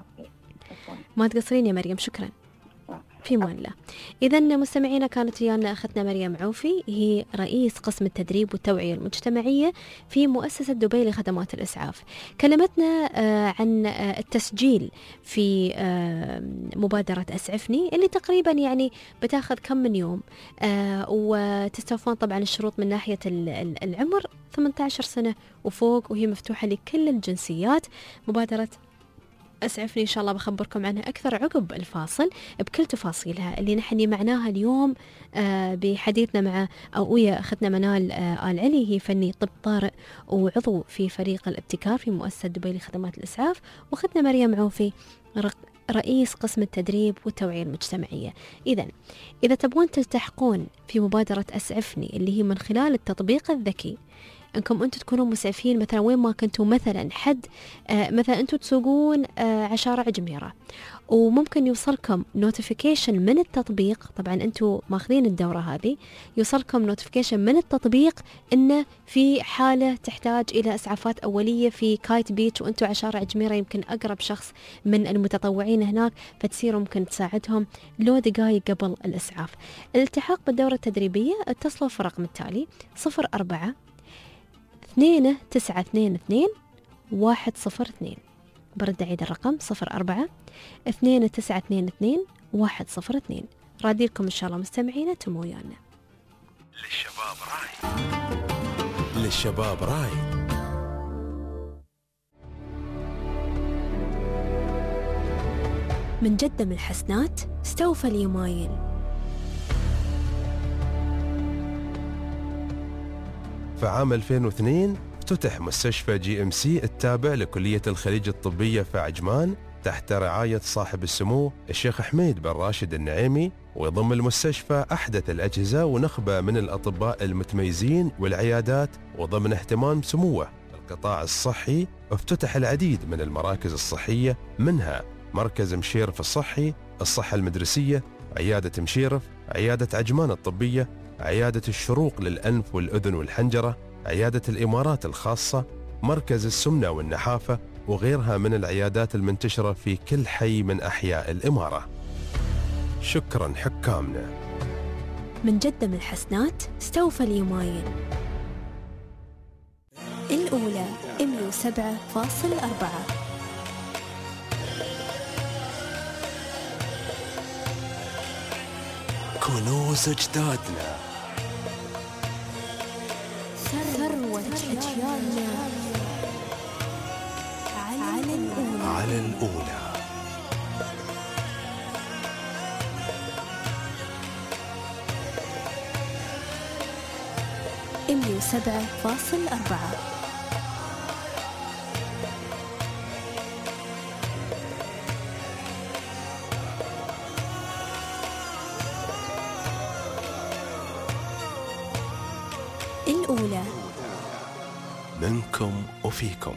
ما تقصرين يا مريم، شكرا. في مان الله. إذا مستمعينا كانت ويانا أختنا مريم عوفي، هي رئيس قسم التدريب والتوعية المجتمعية في مؤسسة دبي لخدمات الإسعاف. كلمتنا عن التسجيل في مبادرة أسعفني اللي تقريبا يعني بتاخذ كم من يوم، وتستوفون طبعا الشروط من ناحية العمر 18 سنة وفوق، وهي مفتوحة لكل الجنسيات. مبادرة أسعفني إن شاء الله بخبركم عنها أكثر عقب الفاصل بكل تفاصيلها اللي نحن معناها اليوم بحديثنا مع ويا أختنا منال آل علي، هي فني طب طارئ وعضو في فريق الابتكار في مؤسسة دبي لخدمات الإسعاف، وأختنا مريم عوفي رئيس قسم التدريب والتوعية المجتمعية. إذا تبغون تلتحقون في مبادرة أسعفني اللي هي من خلال التطبيق الذكي، انكم انتم تكونوا مسعفين مثلا وين ما كنتوا، مثلا حد مثلا انتم تسوقون على شارع جميرة وممكن يوصلكم نوتيفيكيشن من التطبيق، طبعا انتم ماخذين الدورة هذه، يوصلكم نوتيفيكيشن من التطبيق انه في حالة تحتاج الى اسعافات اولية في كايت بيتش وانتم على شارع جميرة، يمكن اقرب شخص من المتطوعين هناك، فتسيروا ممكن تساعدهم لو دقائق قبل الاسعاف. الالتحاق بالدورة التدريبية اتصلوا في الرقم التالي 04 2922 102. برد أعيد الرقم 04 2922 102. رادي لكم إن شاء الله مستمعينا تمو ويانا. للشباب راي. من جدة من الحسنات استوفى اليمايل. في عام 2002 افتتح مستشفى GMC التابع لكلية الخليج الطبية في عجمان تحت رعاية صاحب السمو الشيخ حميد بن راشد النعيمي، ويضم المستشفى أحدث الأجهزة ونخبة من الأطباء المتميزين والعيادات، وضمن اهتمام سموه القطاع الصحي افتتح العديد من المراكز الصحية، منها مركز مشيرف الصحي، الصحة المدرسية، عيادة مشيرف، عيادة عجمان الطبية، عيادة الشروق للأنف والأذن والحنجرة، عيادة الإمارات الخاصة، مركز السمنة والنحافة، وغيرها من العيادات المنتشرة في كل حي من أحياء الإمارة. شكرا حكامنا. من جدة من الحسنات استوفى اليمايل. الأولى 107.4. كنوز أجدادنا، ثروة أجيالنا، على الأولى. 107.4. الأولى منكم وفيكم.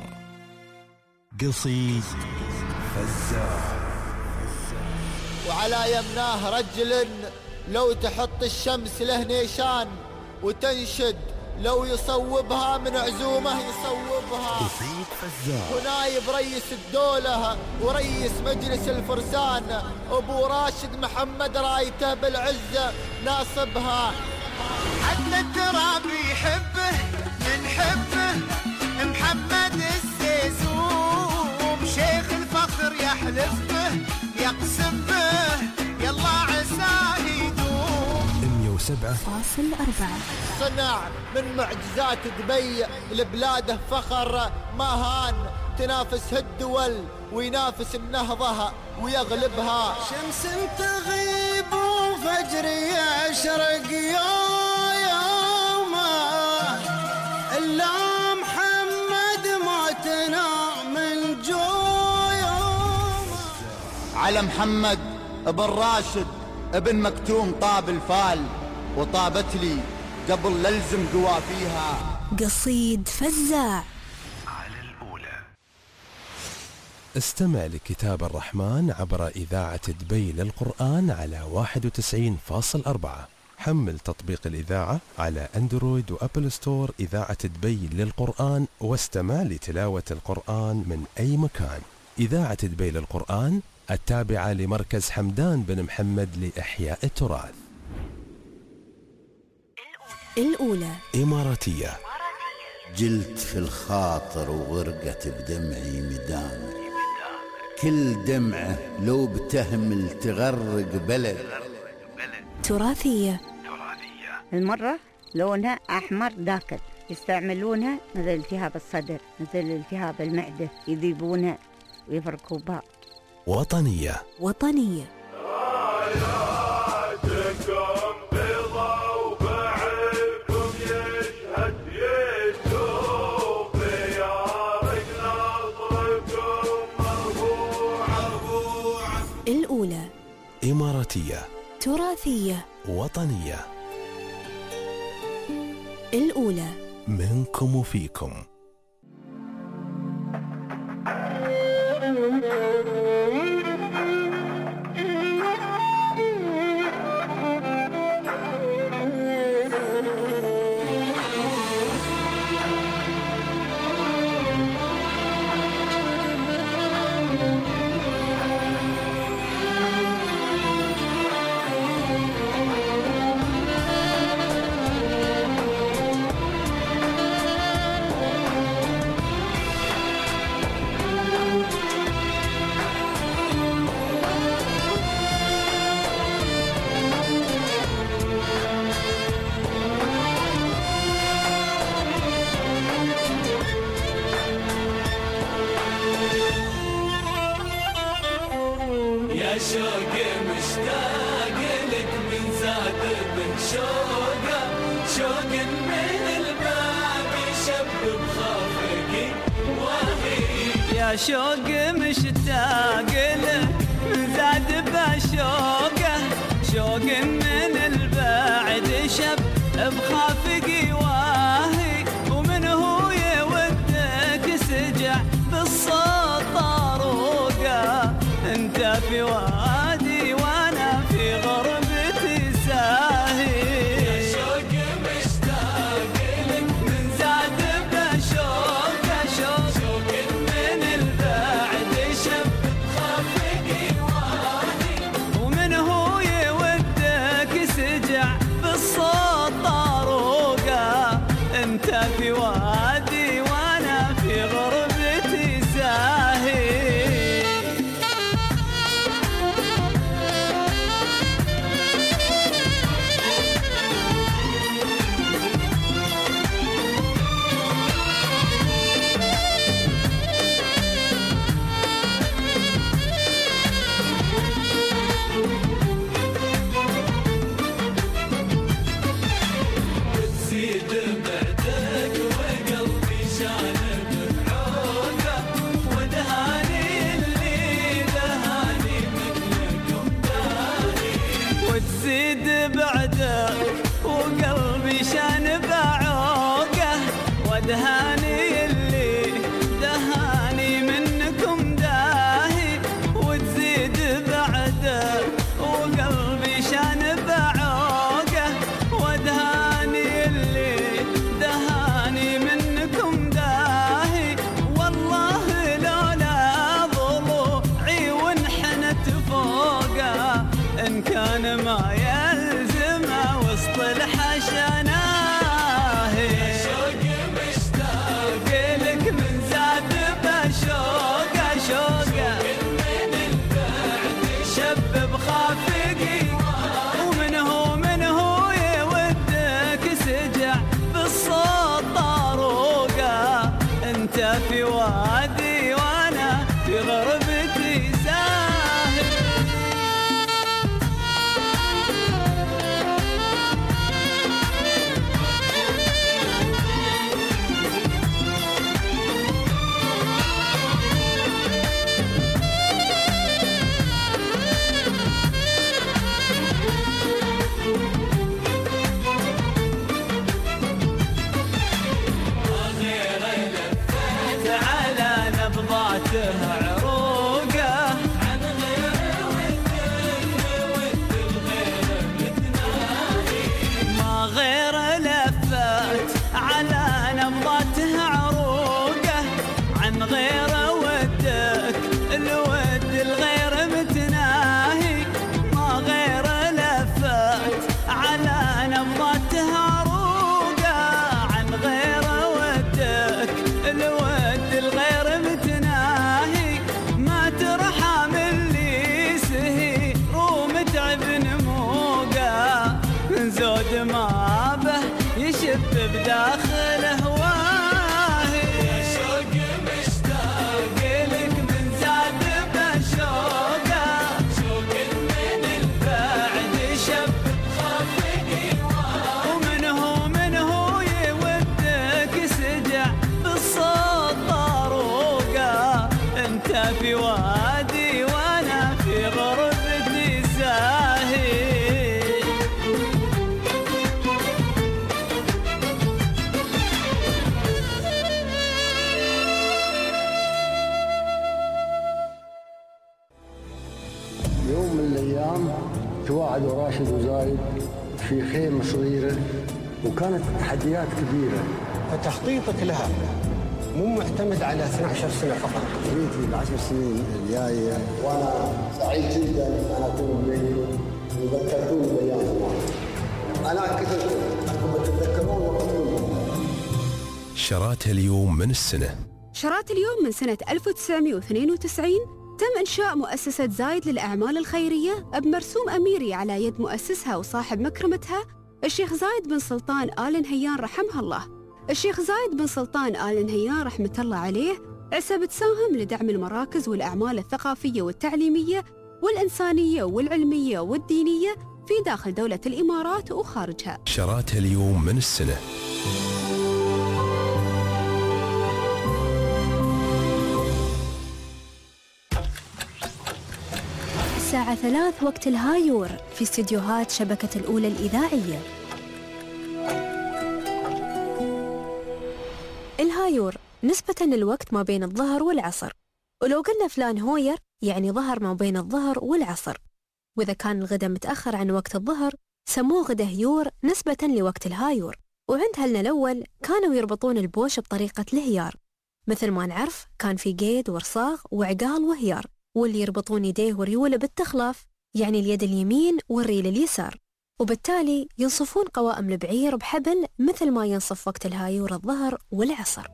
قصيد فزاع. وعلى يمناه رجل لو تحط الشمس له نيشان وتنشد لو يصوبها من عزومه يصوبها. قصيد فزاع. ونايب رئيس الدولة ورئيس مجلس الفرسان أبو راشد محمد رايته بالعزة ناصبها. حتى التراب يحبه من حبه محمد السيسوم، شيخ الفخر يحلف به يقسم به يلا عساه يدوم. 107.4. صنع من معجزات دبي لبلاده فخر ما هان، تنافس الدول وينافس النهضة ويغلبها. شمس تغيب وفجر يشرق يوم إلا محمد ما تنام الجيوم. على محمد ابن راشد ابن مكتوم طاب الفال، وطابت لي قبل للزم قوافيها. قصيد فزاع. استمع لكتاب الرحمن عبر إذاعة دبي للقرآن على 91.4. حمل تطبيق الإذاعة على أندرويد وأبل ستور إذاعة دبي للقرآن واستمع لتلاوة القرآن من أي مكان. إذاعة دبي للقرآن التابعة لمركز حمدان بن محمد لإحياء التراث. الأولى إماراتية. جلت في الخاطر وغرقت بدمعي مدامر، كل دمعة لو بتهمل تغرق بلد. تراثية. المرة لونها أحمر داكن، يستعملونها مثل التهاب الصدر، مثل التهاب المعدة، يذيبونها ويفركوا بها. وطنية. وطنية. الأولى إماراتية. تراثية. وطنية. الأولى منكم وفيكم. يا شوقي مشتاق لك من زاد من شوقه، شوق من الباب يشب بخافقي وهي. يا شوقي مشتاق لك من زاد بشوقه، شوق من البعد يشب بخافقي واهي. ومن هو يودك سجع بالصوت طاروقه، انت في وادي وانا في غربتي ساهي. يا شوق مشتاق لك من زاد بشوقه، شوق من البعد يشب خافقي وادي. ومن هو يودك سجع بالصوت طاروقه، انت في وادي وانا في غربتي ساهي. ودهاني اللي دهاني منكم داهي وتزيد بعده وقلبي شان بعوقه ودهاني اللي دهاني منكم داهي والله لولا ضلوعي وانحنت فوقه إن كان ما يلزم وسط الحشناهي شوقي مشتاق لك من زاد بشوقه شوقه من البعد شب بخافقي ومنه يودك سجع بالصوت طاروقه انت في وادي وانا في غربتي زاهي على نبضاته عروقه عن غير ود الغير متناهي ما غير لفت على نبضاته عروقه عن غير ودك الود الغير متناهي ما غير لفت على نبضاته عروقه عن غير ودك الود الغير متناهي ما ترحم اللي سهي ومتعب نموقه من زود ما به يشب بداخل هواهي يا شوق مشتاق لك من زاد بشوقه شوق من البعد شب خافقي ومنه يودك سجع بالصوت طاروقه انت في وادي وانا في غربتي زاهي يوم من الأيام تواعدوا راشد وزايد في خيمة صغيرة وكانت تحديات كبيرة فتخطيطك لها مو معتمد على 12 سنة فقط أريد في ال10 سنين الجاية وأنا سعيد جدا أن أكون بينكم وذكرتوني بأيام زمان أنا كنت أنكم تتذكرون وقتكم شراتها اليوم من السنة. شرات اليوم من سنة 1992 تم إنشاء مؤسسة زايد للأعمال الخيرية بمرسوم أميري على يد مؤسسها وصاحب مكرمتها الشيخ زايد بن سلطان آل نهيان رحمه الله. الشيخ زايد بن سلطان آل نهيان رحمة الله عليه عسى بتساهم لدعم المراكز والأعمال الثقافية والتعليمية والإنسانية والعلمية والدينية في داخل دولة الإمارات وخارجها. شراتها اليوم من السنة. الساعة 3 وقت الهايور في استديوهات شبكة الأولى الإذاعية. الهايور نسبة للوقت ما بين الظهر والعصر، ولو قلنا فلان هوير يعني ظهر ما بين الظهر والعصر، وإذا كان الغداء متأخر عن وقت الظهر سموه غدا هيور نسبة لوقت الهايور. وعند هلنا الأول كانوا يربطون البوش بطريقة الهيار، مثل ما نعرف كان في قيد ورصاغ وعقال وهيار، واللي يربطون يديه وريوله بالتخلاف يعني اليد اليمين والريل اليسار، وبالتالي ينصفون قوائم البعير بحبل مثل ما ينصف وقت الهايور الظهر والعصر.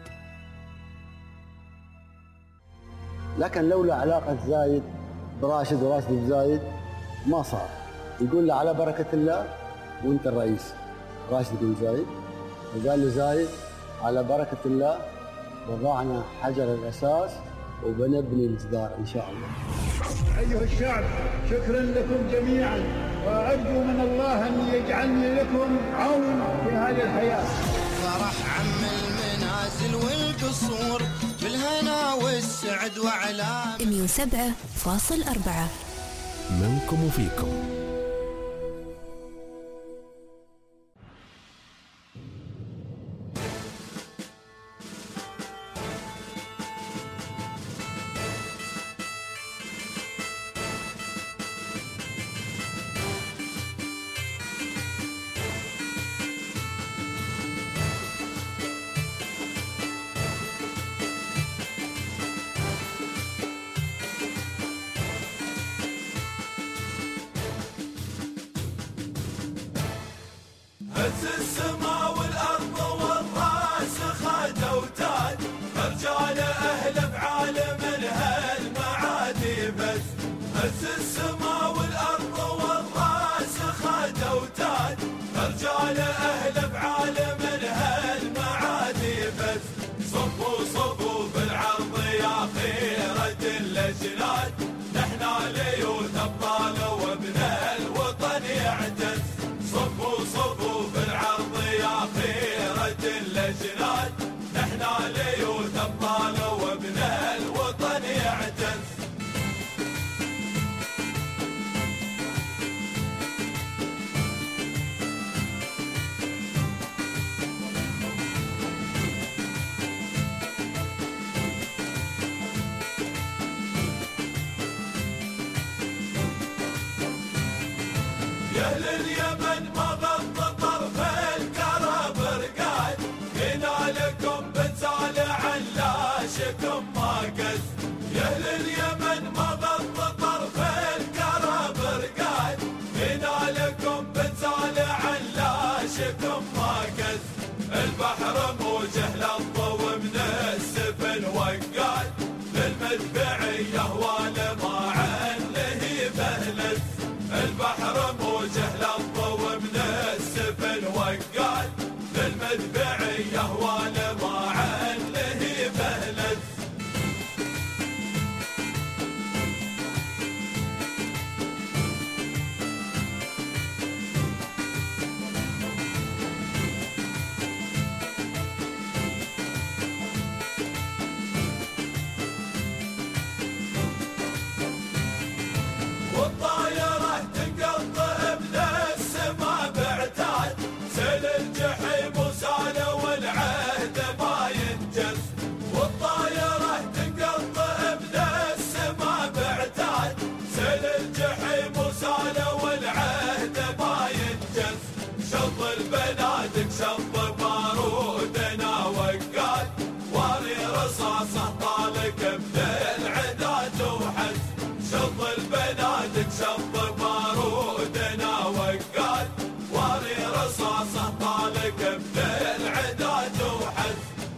لكن لولا علاقة زايد براشد وراشد بزايد ما صار. يقول له على بركة الله وانت الرئيس راشد بن زايد، وقال له زايد على بركة الله وضعنا حجر الأساس وبنبني الجدار إن شاء الله. أيها الشعب شكرا لكم جميعا، وأرجو من الله أن يجعلني لكم عون في هذه الحياة. فرح عم المنازل والقصور بالهنا والسعد وعلام 107.4 منكم وفيكم. هز السما والأرض والراس خاد وتاد رجال أهل بعالم هالمعادي بس. هز السما والأرض والراس خاد وتاد رجال أهل بعالم هالمعادي بس. صبوا صبوا بالعرض يا خيرة الأجناد نحنا ليوث أبطال وابن الوطن يعتز. صبوا صبوا بالعرض يا خيرة الأجناد نحنا ليوث أبطال وابن الوطن يعتز. يا أهل اليمن ما غض طرف الكرب رقاد ينالكم بنزال علاشكم ما قز. يا أهل اليمن ما غض طرف الكرب رقاد ينالكم بنزال علاشكم ما قز. البحر موجه للضو من السفن وقاد للمدفعية والما عنه بهلز. البحر موجه للضو من السفن وقاد للمدفعية والما عنه بهلز. والطايرة تنقطع من السما بعتاد سيل الجحيم وسال والعهد ما ينجز. والطايرة تنقطع من السما بعتاد سيل الجحيم وسال والعهد ما ينجز. شط البنادق شط بارودنا وقاد واري رصاصه طالق من العداد وحز. شط البنادق شط بارودنا وقاد واري رصاصه طالق من العداد وحز.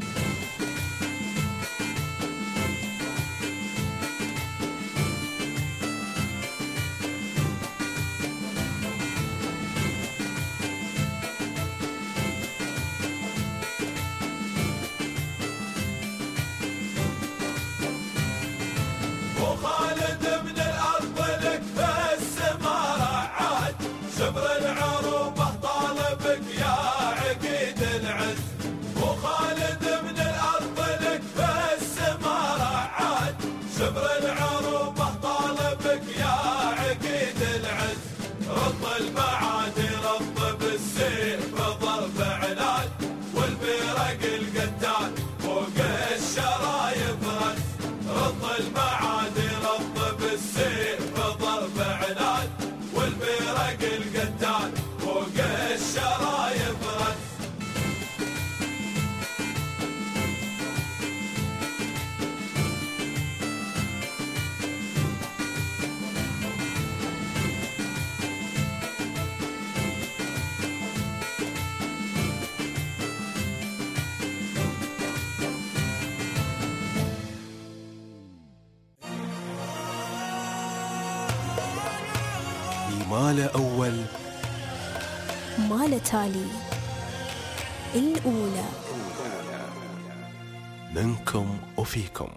وخالد من الأرض لك في السما رعاد شبر العروبة طالبك يا عقيد العز. وخالد من الأرض لك في السما رعاد شبر العروبة طالبك يا عقيد العز. رط المعادي رط بالسيف ضرب عناد والبيرق القتال فوق الشرايف رز. رط المعادي رط بالسيف ضرب عناد والبيرق القتال فوق الشرايف رز. مال أول مال تالي الأولى منكم وفيكم.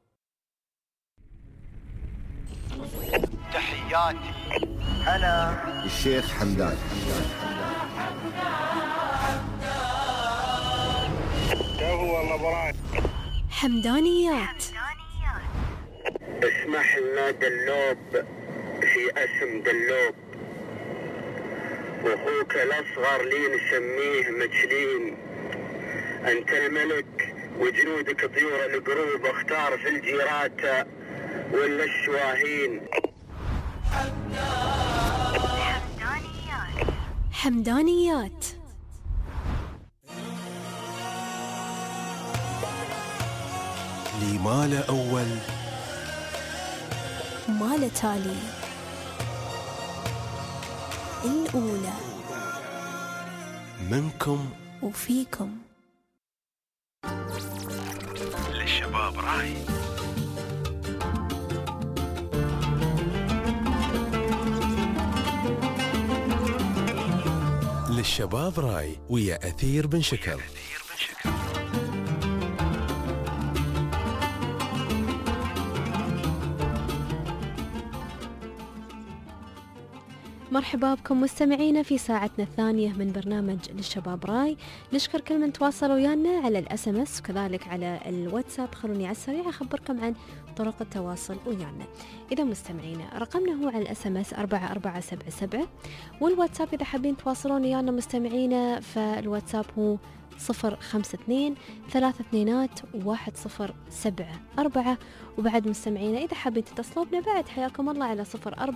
تحياتي أنا الشيخ حمدان. حمدانيات. اسمح لنا دلوب في اسم دلوب واخوك الاصغر لي نسميه مجلين. انت الملك وجنودك طيور القروب اختار في الجيرات ولا الشواهين. حمدانيات. لي مال أول مال تالي الأولى منكم وفيكم. للشباب راي. للشباب راي ويا أثير بن شكر. مرحبا بكم مستمعينا في ساعتنا الثانية من برنامج للشباب راي. نشكر كل من تواصل ويانا على الSMS وكذلك على الواتساب. خلوني على السريع أخبركم عن طرق التواصل ويانا. إذا مستمعينا رقمنا هو على الSMS 4477، والواتساب إذا حابين تواصلون ويانا مستمعينا فالواتساب هو 052-32-107-4. وبعد مستمعينا إذا حابين تتصلوا بنا بعد حياكم الله على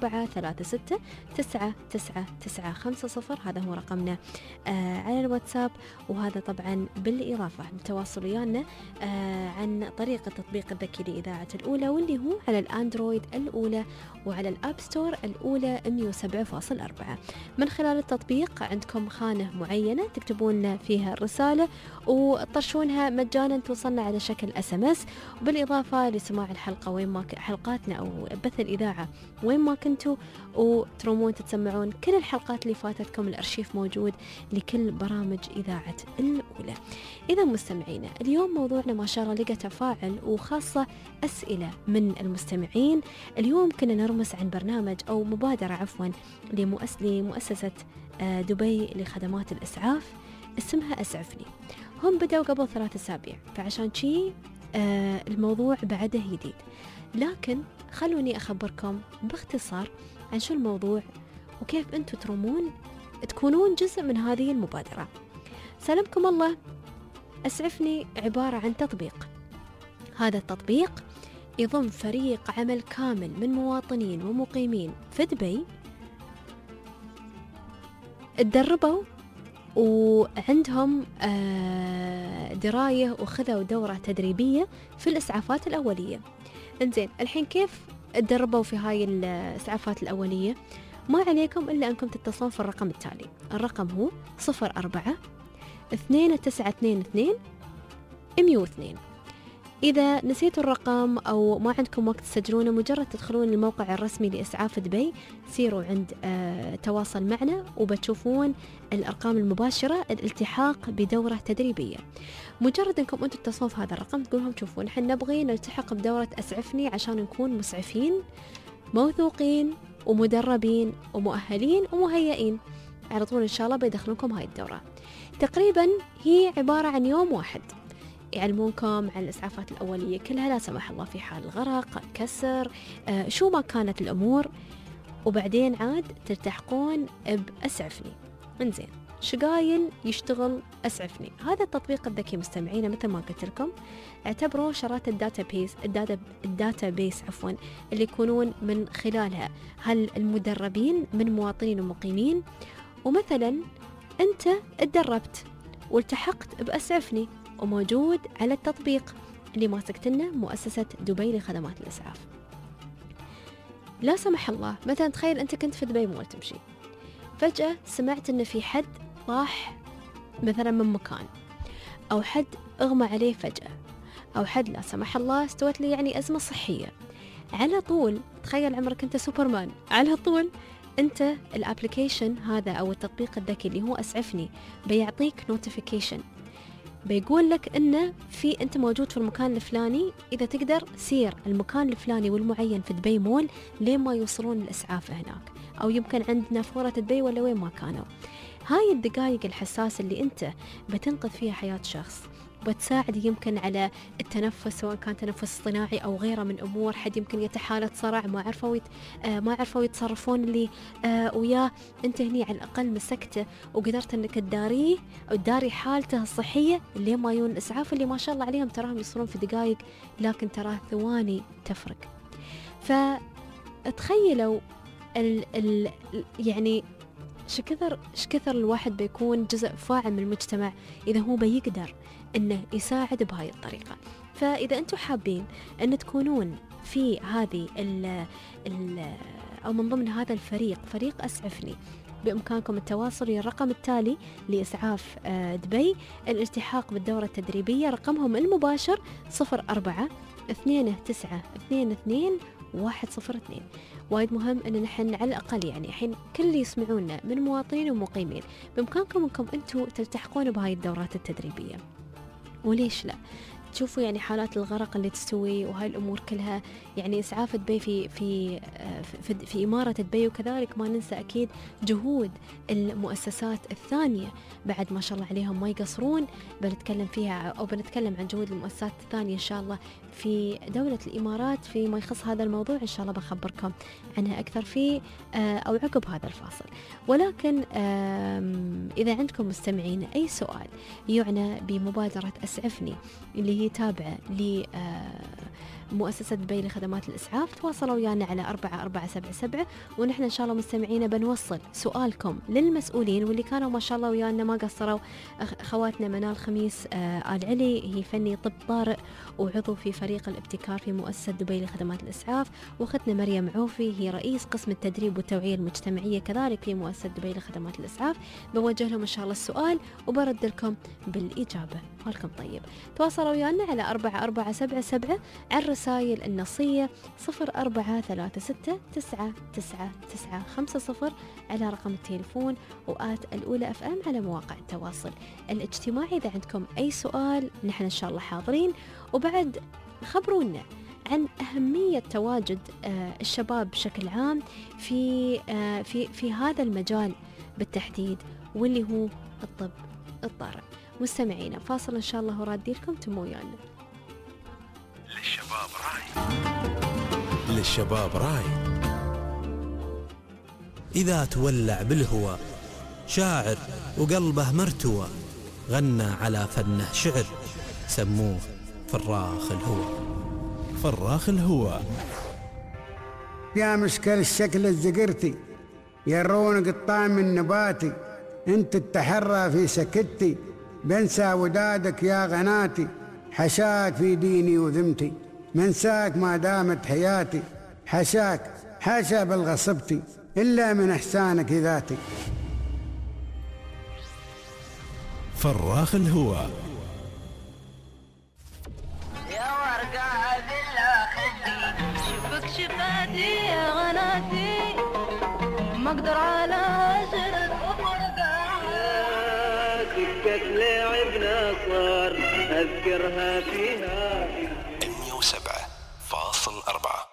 0436-999950. هذا هو رقمنا على الواتساب. وهذا طبعا بالإضافة للتواصل ويانا عن طريق التطبيق الذكي لإذاعة الأولى، واللي هو على الأندرويد الأولى وعلى الأب ستور الأولى 107.4. من خلال التطبيق عندكم خانة معينة تكتبون فيها الرسالة وتطرشونها مجانا توصلنا على شكل SMS. وبالإضافة لسماع الحلقة وين ما حلقاتنا أو بث الإذاعة وين ما كنتوا، وترومون تتسمعون كل الحلقات اللي فاتتكم. الأرشيف موجود لكل برامج إذاعة الأولى. إذا مستمعينا اليوم موضوعنا ما شاء الله لقى تفاعل، وخاصة أسئلة من المستمعين. اليوم كنا نرمس عن برنامج أو مبادرة عفوا لمؤسسة دبي لخدمات الإسعاف اسمها أسعفني. هم بدأوا قبل 3 أسابيع، فعشان شي الموضوع بعده جديد. لكن خلوني أخبركم باختصار عن شو الموضوع وكيف أنتم تكونون جزء من هذه المبادرة. سلامكم الله. أسعفني عبارة عن تطبيق. هذا التطبيق يضم فريق عمل كامل من مواطنين ومقيمين في دبي تدربوا وعندهم دراية وخذوا دورة تدريبية في الإسعافات الأولية. انزين الحين كيف تدربوا في هاي الإسعافات الأولية؟ ما عليكم إلا أنكم تتصلون في الرقم التالي. الرقم هو 04-2922-102. إذا نسيتوا الرقم أو ما عندكم وقت تسجلونه، مجرد تدخلون الموقع الرسمي لإسعاف دبي، سيروا عند تواصل معنا وبتشوفون الأرقام المباشرة الالتحاق بدورة تدريبية. مجرد أنكم أنتم تتصلون في هذا الرقم تقولهم شوفون احنا نبغي نلتحق بدورة أسعفني عشان نكون مسعفين موثوقين ومدربين ومؤهلين ومهيئين، على طول إن شاء الله بيدخلونكم هاي الدورة. تقريبا هي عبارة عن يوم واحد يعلمونكم عن الإسعافات الأولية كلها، لا سمح الله في حال غرق، كسر، شو ما كانت الأمور، وبعدين عاد تلتحقون بأسعفني. انزين شقايل يشتغل أسعفني. هذا التطبيق الذكي مستمعين مثل ما قلت لكم اعتبروه شرات الداتابيس عفوا اللي يكونون من خلالها هل المدربين من مواطنين ومقيمين. ومثلا أنت اتدربت والتحقت بأسعفني وموجود على التطبيق اللي ماسكت لنا مؤسسة دبي لخدمات الإسعاف. لا سمح الله مثلا تخيل أنت كنت في دبي مول تمشي، فجأة سمعت أن في حد طاح مثلا من مكان، أو حد أغمى عليه فجأة، أو حد لا سمح الله استوت لي يعني أزمة صحية. على طول تخيل عمرك أنت سوبرمان، على طول أنت الابليكيشن هذا أو التطبيق الذكي اللي هو أسعفني بيعطيك نوتيفيكيشن، بيقول لك إنه في أنت موجود في المكان الفلاني، إذا تقدر سير المكان الفلاني والمعين في دبي مول لين ما يوصلون الإسعاف هناك، أو يمكن عند نافورة دبي ولا وين ما كانوا. هاي الدقائق الحساسة اللي أنت بتنقذ فيها حياة شخص، وبتساعد يمكن على التنفس سواء كان تنفس اصطناعي أو غيره من أمور. حد يمكن يتحالة صرع ما عرفوا يتصرفون اللي وياه، أنت هني على الأقل مسكته وقدرت أنك تداريه أو تداري حالته الصحية اللي ما يون الإسعاف اللي ما شاء الله عليهم تراهم يصيرون في دقائق، لكن تراه ثواني تفرق. فتخيلوا يعني شكثر الواحد بيكون جزء فاعل من المجتمع إذا هو بيقدر إنه يساعد بهاي الطريقة. فإذا أنتم حابين أن تكونون في هذه أو من ضمن هذا الفريق، فريق أسعفني، بإمكانكم التواصل ويا الرقم التالي لإسعاف دبي الالتحاق بالدورة التدريبية. رقمهم المباشر 04-2922-102. وايد مهم أن نحن على الأقل يعني الحين كل اللي يسمعونا من مواطنين ومقيمين بإمكانكم أنكم أنتوا تلتحقون بهاي الدورات التدريبية. وليش لا؟ تشوفوا يعني حالات الغرق اللي تستوي وهاي الأمور كلها، يعني إسعاف دبي في إمارة دبي، وكذلك ما ننسى أكيد جهود المؤسسات الثانية بعد ما شاء الله عليهم ما يقصرون. بنتكلم فيها أو بنتكلم عن جهود المؤسسات الثانية إن شاء الله في دولة الإمارات فيما يخص هذا الموضوع، إن شاء الله بخبركم عنها أكثر في أو عقب هذا الفاصل. ولكن إذا عندكم مستمعين أي سؤال يعنى بمبادرة أسعفني اللي هي تابعة مؤسسة دبي لخدمات الإسعاف، تواصلوا ويانا على 4477 ونحن إن شاء الله مستمعين بنوصل سؤالكم للمسؤولين واللي كانوا ما شاء الله ويانا ما قصروا. خواتنا منال خميس آل علي هي فني طب طارئ وعضو في فريق الابتكار في مؤسسة دبي لخدمات الإسعاف، واختنا مريم عوفي هي رئيس قسم التدريب والتوعية المجتمعية كذلك في مؤسسة دبي لخدمات الإسعاف. بوجه لهم إن شاء الله السؤال وبرد لكم بالإجابة. حالكم طيب. تواصلوا ويانا على 4477 على الرسائل النصية 0436999950 على رقم التليفون وآت الأولى أف أم على مواقع التواصل الاجتماعي. إذا عندكم أي سؤال نحن إن شاء الله حاضرين. وبعد خبرونا عن أهمية تواجد الشباب بشكل عام في هذا المجال بالتحديد واللي هو الطب الطارئ. مستمعينا فاصل إن شاء الله ورادي لكم تمويانا. للشباب راي. إذا تولع بالهوى شاعر وقلبه مرتوى، غنى على فنه شعر سموه فراخ الهوى. فراخ الهوى. يا مشكل الشكل الزقرتي، يا الرونق الطعم النباتي، انت التحرى في سكتي، بنسى ودادك يا غناتي، حشاك في ديني وذمتي، منساك ما دامت حياتي، حشاك حاشا بالغصبتي إلا من إحسانك ذاتي. فراخ الهوى. يا ورقة بالله خدي شوفك شفاتي يا غناتي، ما اقدر على عشرة ورقة سكت لعبنا صار أذكرها فيها 107.4.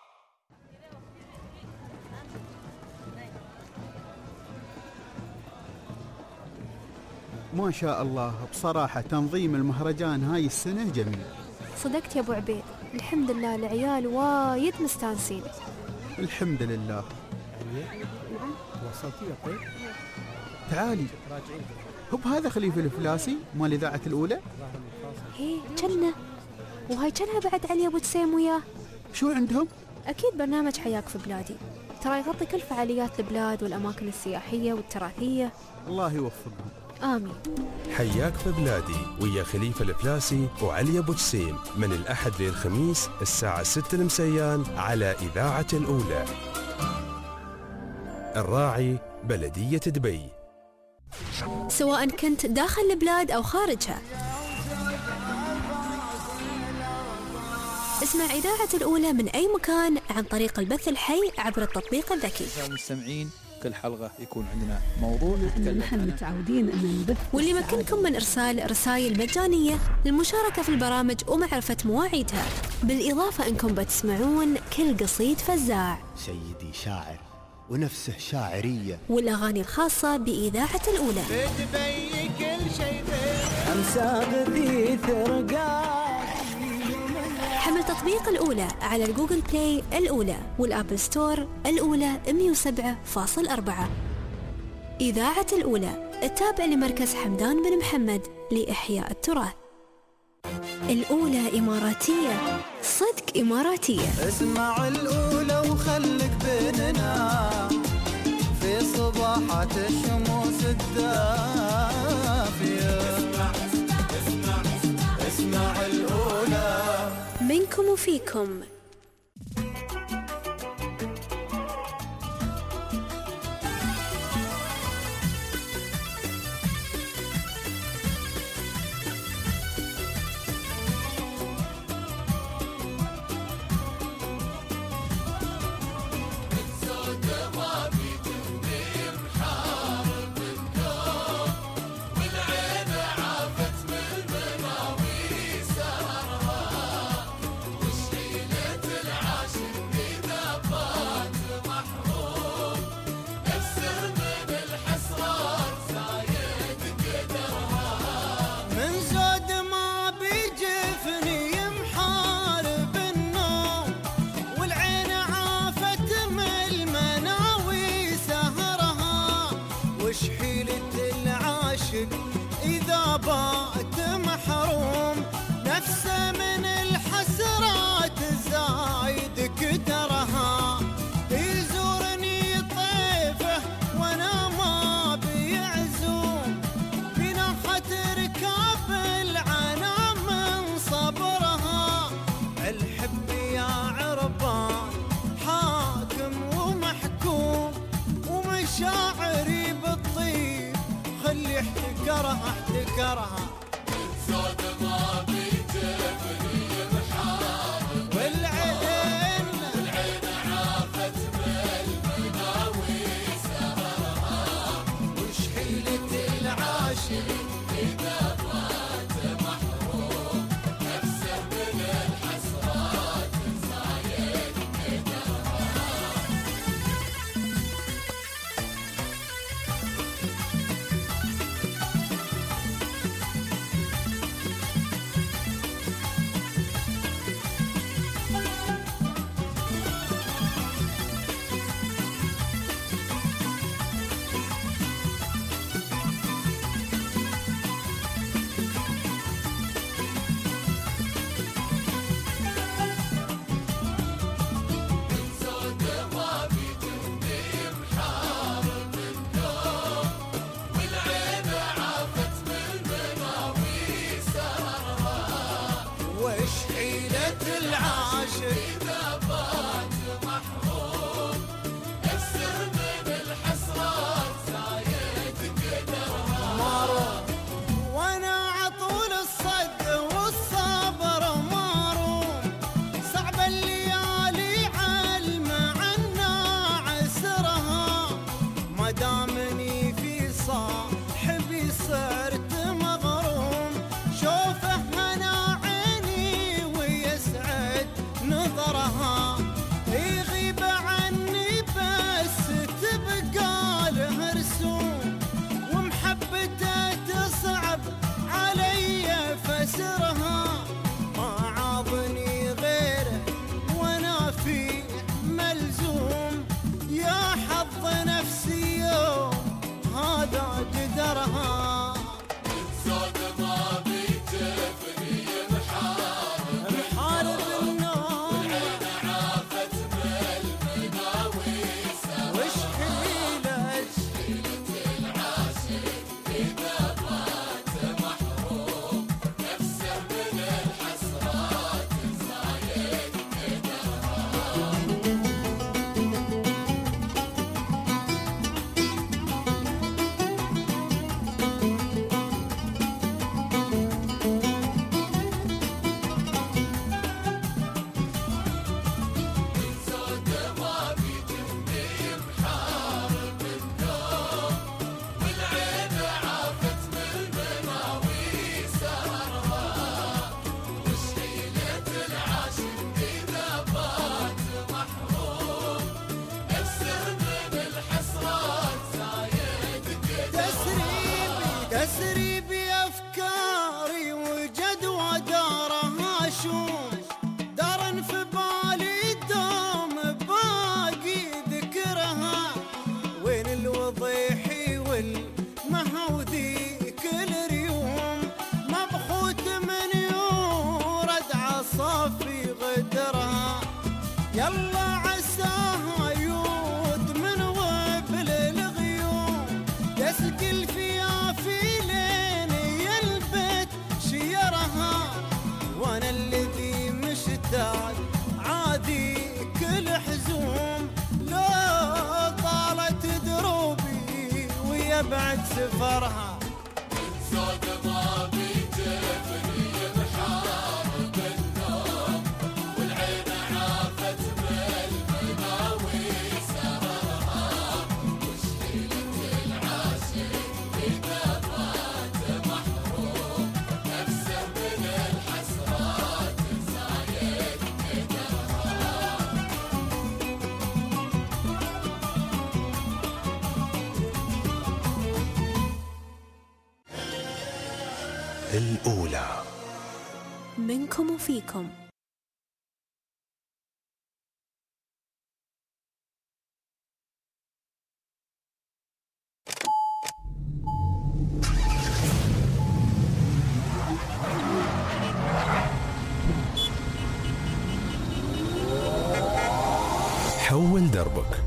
ما شاء الله بصراحة تنظيم المهرجان هاي السنة جميل. صدقت يا أبو عبيد، الحمد لله العيال وايد مستانسين. الحمد لله. وصلتي يا طيب؟ تعالي. هب هذا خليفة الفلاسي مال إذاعة الأولى؟ هي جنة، وهاي جنها بعد علي أبو تسيم وياه. شو عندهم؟ أكيد برنامج حياك في بلادي، ترى يغطي كل فعاليات البلاد والأماكن السياحية والتراثية. الله يوفقهم. آمين. حياك في بلادي ويا خليفة الفلاسي وعلي أبو جسيم من الأحد للخميس الساعة 6 المسيان على إذاعة الأولى. الراعي بلدية دبي. سواء كنت داخل البلاد أو خارجها، اسمع إذاعة الأولى من أي مكان عن طريق البث الحي عبر التطبيق الذكي. المستمعين كل حلقة يكون عندنا موضوع نتكلم نحن متعودين أن نبث، واللي يمكنكم من إرسال رسائل مجانية للمشاركة في البرامج ومعرفة مواعيدها، بالإضافة أنكم بتسمعون كل قصيد فزاع، سيدي شاعر ونفسه شاعرية، والأغاني الخاصة بإذاعة الأولى. بتبي كل شيء أمساق ذي ثرقات. حمل تطبيق الأولى على الجوجل بلاي الأولى والآبل ستور الأولى 107.4. إذاعة الأولى التابع لمركز حمدان بن محمد لإحياء التراث. الأولى إماراتية، صدق إماراتية. اسمع الأولى وخلك بيننا في صباحات الشموس الدافية. اسمع الأولى منكم وفيكم. كسرها احتكرها زود ما بيجفني محارب والعين عافت بالمناوي سهرها وش حيلة العاشق إذا مات محروم نفسه من الحسرات زايد قدرها زود ما بيجفني محارب النوم والعين عافت بالمناوي سهرها وش حيلة العاشق إذا بات محروم أكثر من الحسرات زايد قدرها مارو وانا عطول الصد والصبر ماروم صعب الليالي علمة عنا عسرها ما دامني في صاحبي صرت مغروم شوفه انا عيني ويسعد نظرها يغيب عني بس تبقى له رسوم ومحبته تصعب علي فسرها ما عاضني غيره وانا في ملزوم يا حظ نفسي يوم هذا قدرها زود ما بيجفني محارب النوم والعين عافت بالمناوي سهرها وش حيلة العاشق إذا مات محروم نفسه من الحسرات زايد قدرها زود ما بيجفني محارب النوم والعين عافت بالمناوي سهرها وش حيلة العاشق إذا بات محروم أكثر من الحسرات زايد قدرها تسري بأفكاري وجدوى دارها شوم دار في بالي دوم باقي ذكرها وين الوضيحي والمهو ذيك الريوم مبخوت من يورد عصافي غدرها يلا عساها يود من وبل الغيوم يسقي الفيافي لين يلبت شيرها وانا الذي مشتاق عادي كل حزوم لو طالت دروبي ويبعد سفرها زود ما بيجفني محارب النوم والعين عافت بالمناوي سهرها وش حيلة العاشق إذا مات محروم نفسه من الحسرات زايد قدرها الأولى. منكم وفيكم. حول دربك.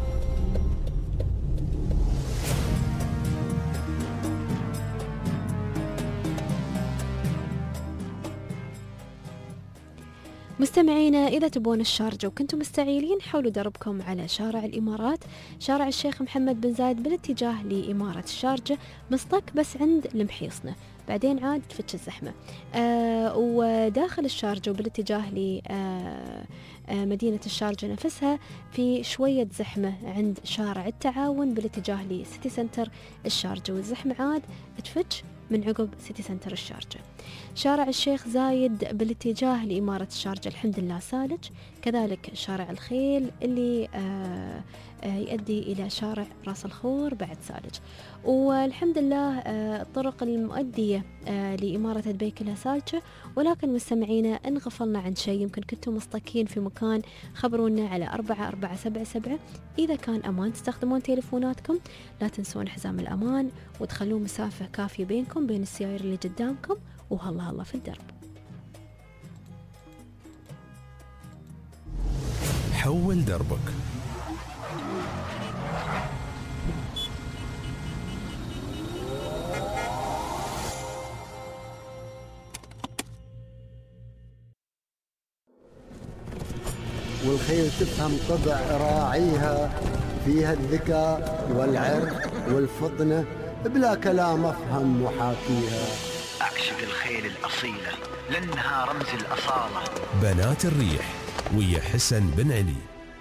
مستمعينا، إذا تبون الشارجة وكنتم مستعيلين حولوا دربكم على شارع الإمارات، شارع الشيخ محمد بن زايد بالاتجاه لإمارة الشارجة، مصطك بس عند المحيصنة، بعدين عاد تفتش الزحمة. وداخل الشارجة وبالاتجاه لمدينة الشارجة نفسها في شوية زحمة عند شارع التعاون بالاتجاه لسيتي سنتر الشارجة، والزحمة عاد تفتش من عقب سيتي سنتر الشارجة. شارع الشيخ زايد بالاتجاه لإمارة الشارجة الحمد لله سالج، كذلك شارع الخيل اللي يؤدي إلى شارع راس الخور بعد سالج، والحمد لله الطرق المؤدية لإمارة دبي كلها سالجة. ولكن مستمعينا إن غفلنا عن شيء يمكن كنتم مصطكين في مكان، خبرونا على 4477. إذا كان أمان تستخدمون تليفوناتكم لا تنسون حزام الأمان وتخلون مسافة كافية بينكم بين السيارة اللي قدامكم، وهلا هلا في الدرب. حول دربك. والخيل تفهم طبع راعيها، فيها الذكاء والعرق والفطنة، بلا كلام أفهم وحاكيها. أعشق الخيل الأصيلة لأنها رمز الأصالة. بنات الريح ويا حسن بن علي.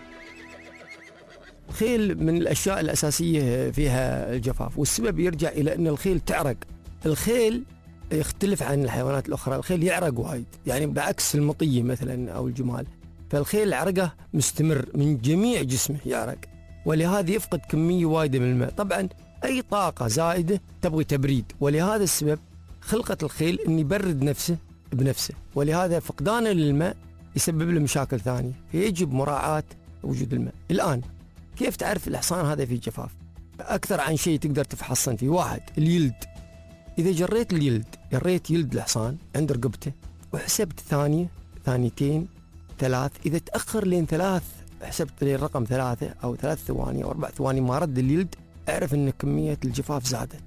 الخيل من الأشياء الأساسية فيها الجفاف، والسبب يرجع إلى أن الخيل تعرق. الخيل يختلف عن الحيوانات الأخرى، الخيل يعرق وايد، يعني بعكس المطية مثلا أو الجمال، فالخيل عرقه مستمر من جميع جسمه يعرق، ولهذا يفقد كمية وايدة من الماء. طبعا أي طاقة زائدة تبغي تبريد، ولهذا السبب خلقة الخيل أن يبرد نفسه بنفسه، ولهذا فقدانه للماء يسبب له مشاكل ثانية، فيجب مراعاة وجود الماء. الآن كيف تعرف الحصان هذا فيه جفاف؟ أكثر عن شيء تقدر تفحصن فيه. واحد، اليلد. إذا جريت اليلد، جريت يلد الحصان عند رقبته وحسبت ثانية، ثانيتين، ثلاث، إذا تأخر لين ثلاث، حسبت لين رقم 3 أو 3 ثواني أو 4 ثواني ما رد اليلد، اعرف أن كمية الجفاف زادت.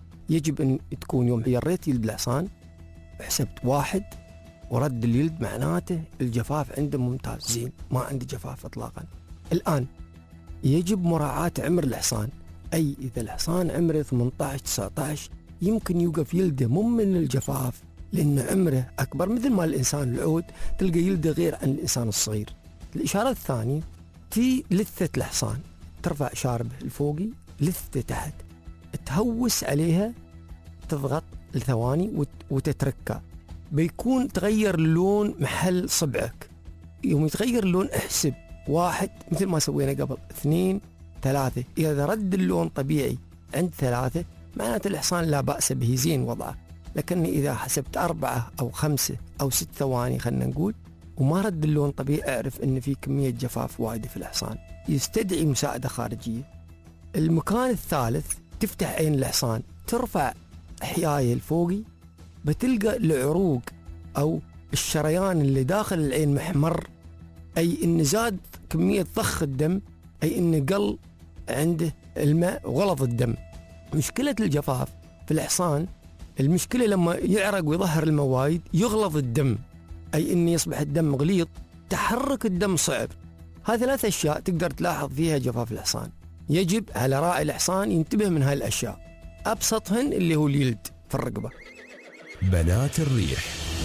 يجب أن تكون يوم جريت يلد الحصان حسبت 1 ورد اليلد، معناته الجفاف عنده ممتاز زين، ما عنده جفاف إطلاقا. الآن يجب مراعاة عمر الحصان، أي إذا الحصان عمره 18-19 يمكن يوقف يلده، مو من الجفاف، لأن عمره أكبر، مثل ما الإنسان العود تلقى يلده غير عن الإنسان الصغير. الإشارة الثانية في لثة الحصان، ترفع شاربه الفوقي، لثة تحت، تهوس عليها، تضغط لثواني وتتركها، بيكون تغير اللون محل صبعك. يوم يتغير اللون احسب 1 مثل ما سوينا قبل، 2، 3. إذا رد اللون طبيعي عند 3 معناته الحصان لا بأس به، زين وضعه. لكن إذا حسبت 4 أو 5 أو 6 ثواني خلنا نقول وما رد اللون طبيعي، اعرف أن في كمية جفاف وايدة في الحصان، يستدعي مساعدة خارجية. المكان الثالث، تفتح عين الحصان، ترفع حيايه الفوقي، بتلقى العروق أو الشريان اللي داخل العين محمر، أي إن زاد كمية ضخ الدم، أي إن قل عنده الماء وغلظ الدم. مشكلة الجفاف في الحصان، المشكلة لما يعرق ويظهر الماء وايد يغلظ الدم، أي إن يصبح الدم غليظ، تحرك الدم صعب. هذه 3 أشياء تقدر تلاحظ فيها جفاف الحصان. يجب على راعي الحصان ينتبه من هاي الأشياء، أبسطهن اللي هو اليلد في الرقبة. بنات الريح.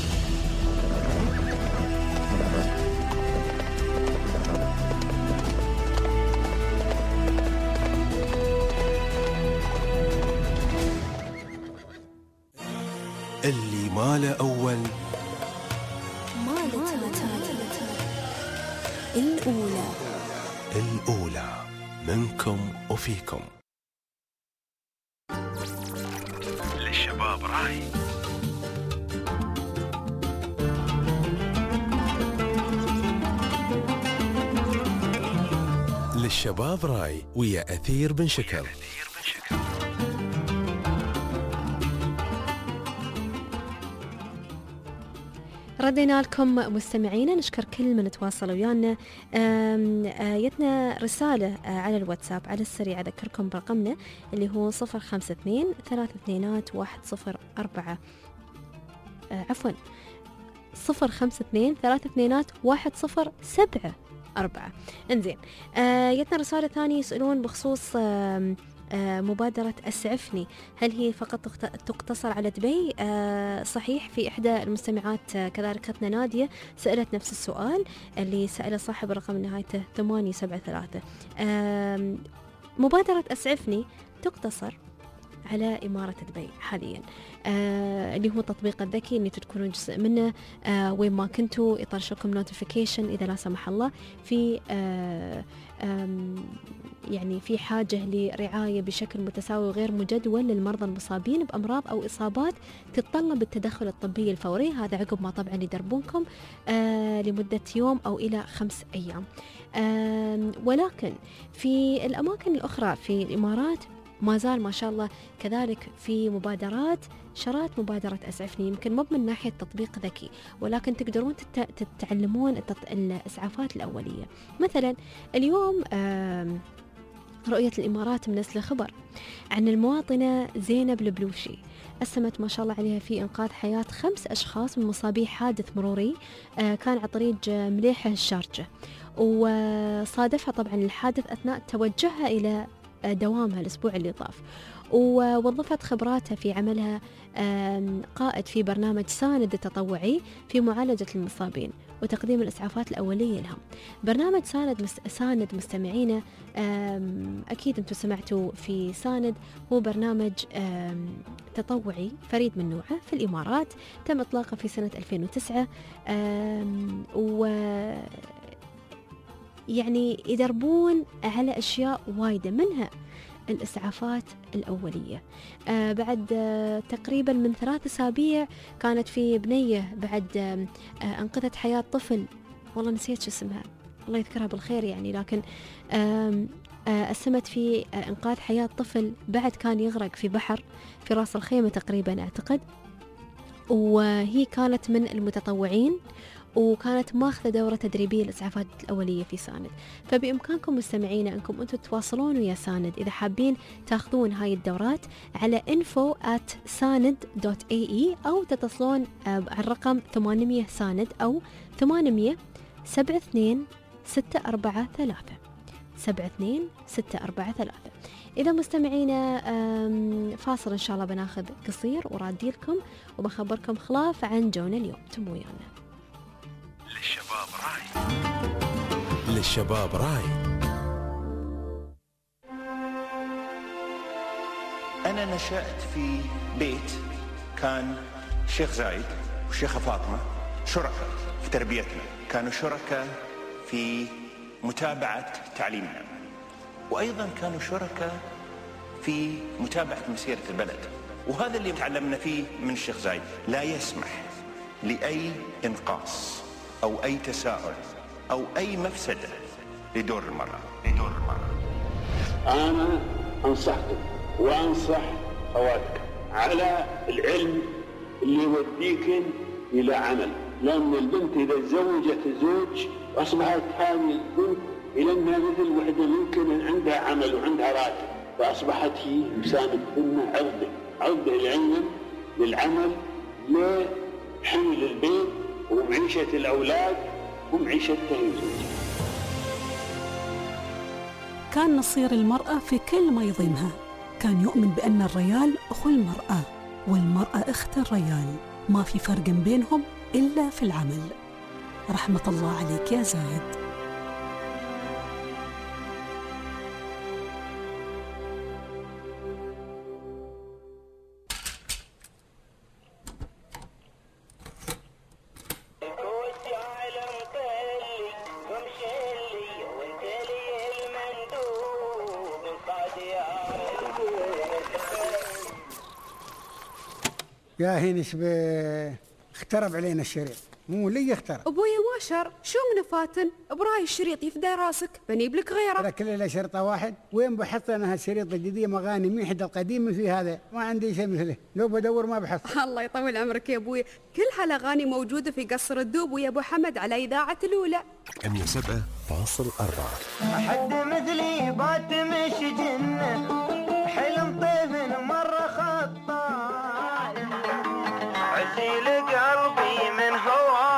اللي ما له أول ما له الأولى. الأولى منكم وفيكم. للشباب راي. للشباب راي ويا أثير بن شكر. ردينا لكم مستمعينا، نشكر كل من تواصل ويانا. جتنا رسالة على الواتساب على السريع، أذكركم برقمنا اللي هو 052-321-104. عفوا 052 32 107. انزين جتنا رسالة ثانية يسألون بخصوص مبادرة أسعفني، هل هي فقط تقتصر على دبي؟ صحيح، في إحدى المستمعات كذلك أختنا نادية سألت نفس السؤال اللي سأله صاحب الرقم نهايته 873. مبادرة أسعفني تقتصر على إمارة دبي حاليا، اللي هو التطبيق الذكي اللي تكونون جزء منه وين ما كنتوا يطرشكم نوتيفيكيشن إذا لا سمح الله في يعني في حاجة لرعاية بشكل متساوي وغير مجدول للمرضى المصابين بأمراض أو إصابات تتطلب التدخل الطبي الفوري، هذا عقب ما طبعا يدربونكم لمدة يوم أو إلى 5 أيام. ولكن في الأماكن الأخرى في الإمارات ما زال ما شاء الله كذلك في مبادرات شرات مبادرة أسعفني، يمكن مو من ناحية تطبيق ذكي ولكن تقدرون تتعلمون الإسعافات الأولية. مثلا اليوم رؤية الإمارات منزلة خبر عن المواطنة زينب البلوشي، أسمت ما شاء الله عليها في إنقاذ حياة 5 أشخاص من مصابي حادث مروري كان على طريق مليحة الشارجة، وصادفها طبعا الحادث أثناء توجهها إلى دوامها الأسبوع اللي طاف، ووظفت خبراتها في عملها قائد في برنامج ساند التطوعي في معالجة المصابين وتقديم الإسعافات الأولية لهم. برنامج ساند مستمعينا أكيد أنتم سمعتوا في ساند، هو برنامج تطوعي فريد من نوعه في الإمارات، تم إطلاقه في سنة 2009 يعني يدربون على أشياء وايدة منها الإسعافات الأولية. بعد تقريبا من 3 أسابيع كانت في بنية بعد أنقذت حياة طفل، والله نسيت شو اسمها، الله يذكرها بالخير يعني، لكن أسمت في إنقاذ حياة طفل بعد كان يغرق في بحر في راس الخيمة تقريبا أعتقد، وهي كانت من المتطوعين وكانت ماخذة دورة تدريبية للإسعافات الأولية في ساند. فبإمكانكم مستمعين أنكم أنتم تتواصلون ويا ساند إذا حابين تاخذون هاي الدورات على info@sand.ae أو تتصلون على الرقم 800 ساند أو 800 72 643 72 643. إذا مستمعينا فاصل إن شاء الله بناخذ قصير ورادي لكم وبخبركم خلاف عن جونا اليوم، تم ويانا. للشباب راي، للشباب راي. أنا نشأت في بيت كان الشيخ زايد والشيخة فاطمة شركاء في تربيتنا، كانوا شركاء في متابعة تعليمنا، وأيضا كانوا شركاء في متابعة مسيرة البلد، وهذا اللي تعلمنا فيه من الشيخ زايد، لا يسمح لأي إنقاص أو أي تساؤل أو أي مفسدة لدور المرأة. أنا أنصحكم وأنصح خواتك على العلم اللي يوديك إلى عمل، لأن البنت إذا تزوجت زوج أصبحت هذه البنت إلى أنها مثل وحدة يمكن عندها عمل وعندها راتب، فأصبحت هي مساند أنها عرضة العلم للعمل لحمل البيت ومعيشة الأولاد ومعيشتها الزوجية. كان نصير المرأة في كل ما يضمها، كان يؤمن بأن الرجال أخو المرأة والمرأة أخت الرجال، ما في فرق بينهم إلا في العمل. رحمة الله عليك يا زايد. يا هينش اخترب علينا الشريط، مو لي اخترب. ابويا ما شر، شو من فاتن؟ براي الشريط يفدى راسك، بنيب لك غيره. هذا كله شرطه واحد، وين بحط انا هالشريط الجديد مغاني ميحد القديم في هذا، ما عندي شيء مثله، لو بدور ما بحصل. الله يطول عمرك يا ابويا، كل هالاغاني موجوده في قصر الدوب ويا ابو حمد على اذاعه الاولى 107.4. حد مثلي بات مش جنة، حلم طيف مرة خطاء، عزيل قلبي من هواك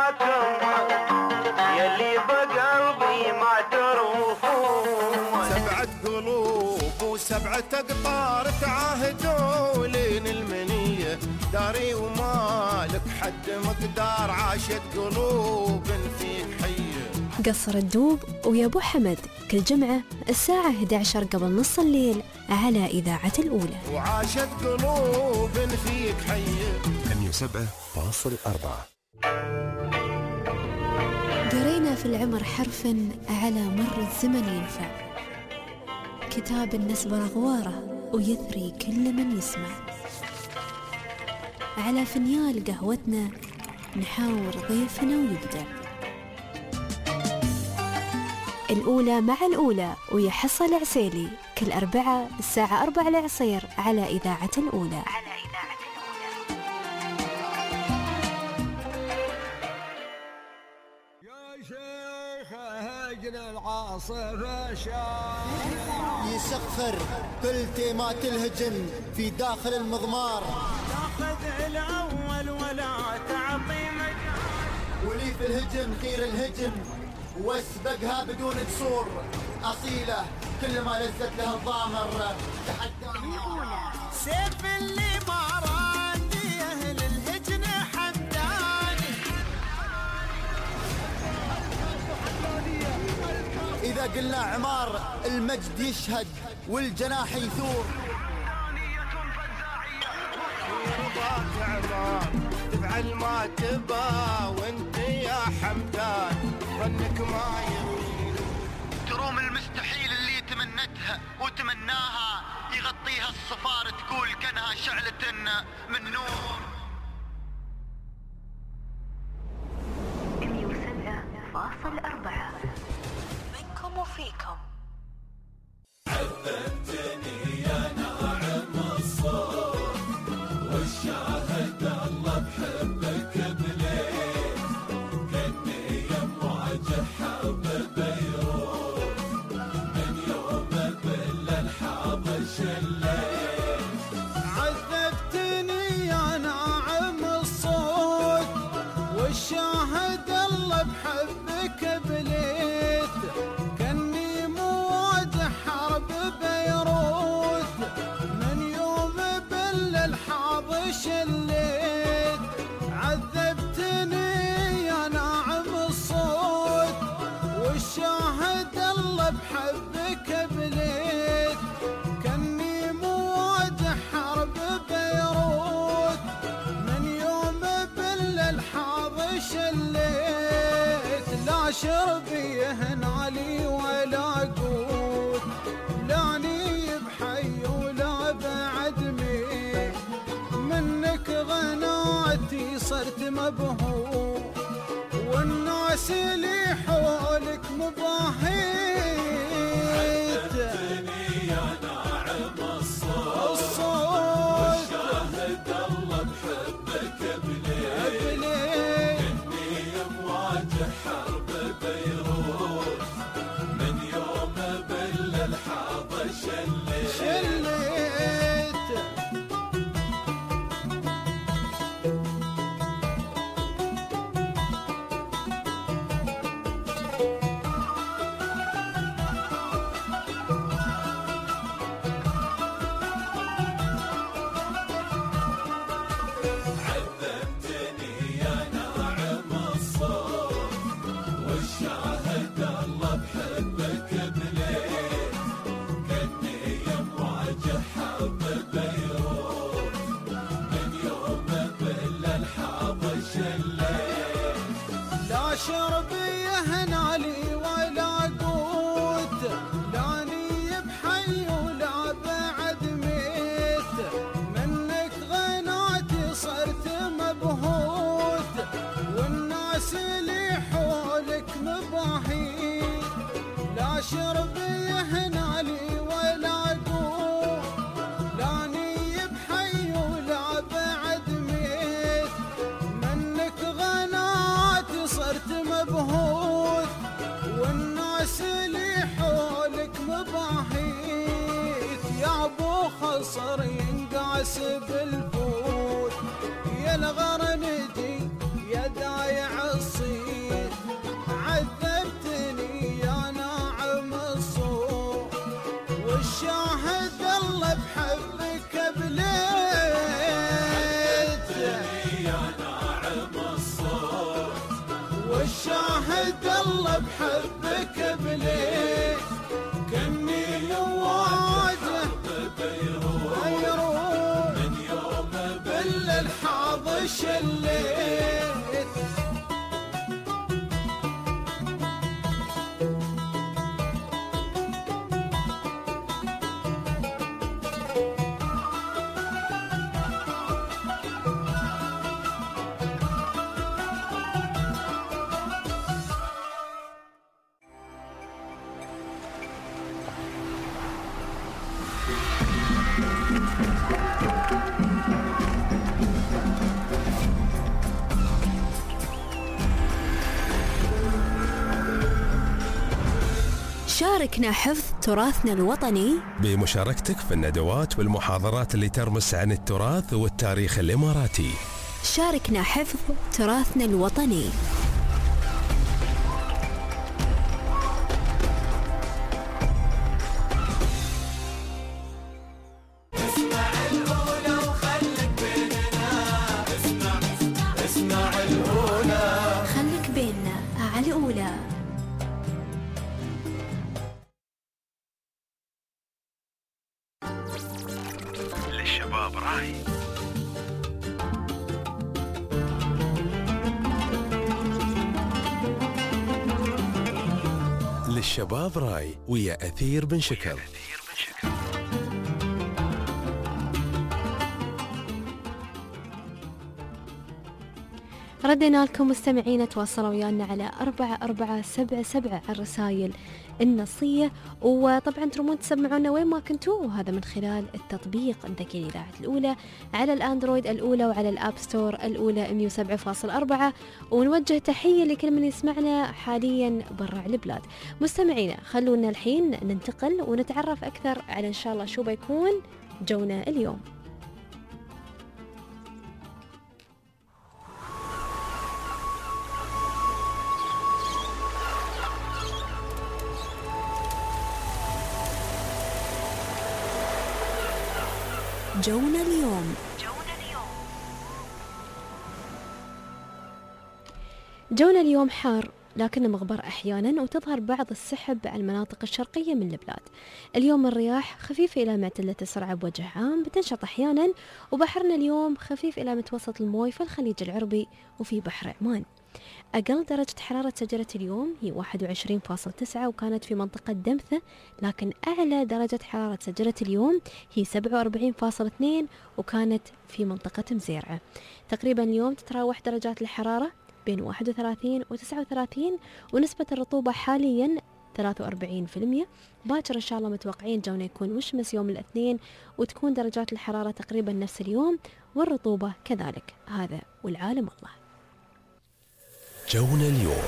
7 أقطار تعاهدوا لين المنية، داري ومالك حد مقدار، عاشت قلوب فيك حية. قصر الدوب ويا أبو حمد كل جمعة الساعة 11 قبل نص الليل على إذاعة الأولى. وعاشت قلوب فيك حية. 107.4. قرينا في العمر حرف على مر الزمن ينفع، كتاب النسبة رغواره ويثري كل من يسمع. على فنيال قهوتنا نحاور ضيفنا ويبدع. الأولى مع الأولى ويحصل عسيلي كل أربعة الساعة 4 العصير على إذاعة الأولى. يسخر كل تيمات الهجم في داخل المضمار، تاخذ الأول ولا تعطي مجال، ولي في الهجم خير الهجم واسبقها بدون قصور، أصيلة كل ما لزت لها الضامر تحداها. سيف اللي ما راندي أهل الهجن حمداني. إذا قلنا عمار المجد يشهد والجناح يثور. رضاك يا عمار تفعل ما تبا، وانت يا حمدان ظنك ما يغير. تروم المستحيل اللي تمنتها وتمناها، يغطيها الصفار تقول كانها شعلة من نور. 107.4 منكم وفيكم. عذبتني يا ناعم الصوت، والشاهد الله بحبك بليت، كني يمواجه حرب بيروت، من يوم بالالحاظ شليت. عذبتني يا ناعم الصوت، والشاهد الله بحبك بليت، كني مواجه حرب بيروت، من يوم بالالحاظ شليت. عذبتني يا ناعم الصوت، والشاهد الله بحبك بليت، كني مواجه حرب بيروت، من يوم بالالحاظ شليت. لا شربي هنالي ولا قوت، لاني بحي ولا بعد ميت، منك غناتي صرت مبهور، والناس اللي حولك مباهيت. عذبتني يا ناعم الصوت، والشاهد الله بحبك بليت، كني مواجه حرب بيروت، من يوم بالالحاظ شليت. عذبتني يا ناعم الصوت، والشاهد الله بحبك بليت، كني مواجه حرب بيروت، من يوم بالالحاظ شليت. لا شربي هنالي ولا قوت، لاني بحي ولا بعد ميت، منك غناتي صرت مبهوت، والناس اللي حولك مباهيت. لا شربي هنالي ولا قوت، لاني بحي ولا بعد ميت، منك غناتي صرت مبهوت، والناس اللي حولك مباهيت. يا ابو خصر ينقاس بالفوت، يا الغرندي يا دايع الصيد. عذبتني يا ناعم الصوت، والشاهد الله بحبك بليل كني واجه بيروح من يوم بالحاضش الليل شاركنا حفظ تراثنا الوطني بمشاركتك في الندوات والمحاضرات اللي ترمس عن التراث والتاريخ الإماراتي. شاركنا حفظ تراثنا الوطني. اسمع الأولى وخليك بيننا اسمع الأولى خليك بيننا على الأولى. للشباب راي. للشباب راي ويا أثير بن شكر. ردينا لكم مستمعينا، تواصلوا ويانا على 4477 على الرسائل النصية، وطبعا ترمون تسمعونا وين ما كنتوا، وهذا من خلال التطبيق الذكي لإذاعة الأولى على الأندرويد الأولى وعلى الأب ستور الأولى 107.4. ونوجه تحية لكل من يسمعنا حاليا برا البلاد. مستمعينا خلونا الحين ننتقل ونتعرف أكثر على إن شاء الله شو بيكون جونا اليوم. جونا اليوم. جونا اليوم حار لكنه مغبر أحيانا، وتظهر بعض السحب على المناطق الشرقية من البلاد. اليوم الرياح خفيفة إلى معتدلة السرعة بوجه عام، بتنشط أحيانا، وبحرنا اليوم خفيف إلى متوسط الموي في الخليج العربي وفي بحر عمان. أقل درجة حرارة سجلت اليوم هي 21.9 وكانت في منطقة دمثة، لكن أعلى درجة حرارة سجلت اليوم هي 47.2 وكانت في منطقة مزيرعة. تقريبا اليوم تتراوح درجات الحرارة بين 31 و39، ونسبة الرطوبة حاليا 43%. باكر إن شاء الله متوقعين جونا يكون مشمس يوم الاثنين، وتكون درجات الحرارة تقريبا نفس اليوم والرطوبة كذلك. هذا والعالم الله. جونا اليوم.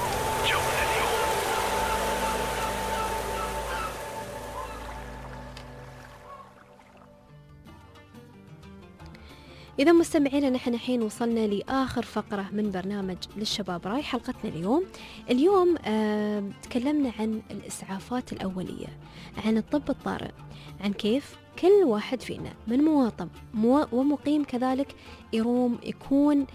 إذا مستمعينا نحن الحين وصلنا لآخر فقرة من برنامج للشباب راي حلقتنا اليوم تكلمنا عن الإسعافات الأولية، عن الطب الطارئ، عن كيف كل واحد فينا من مواطن ومقيم كذلك يكون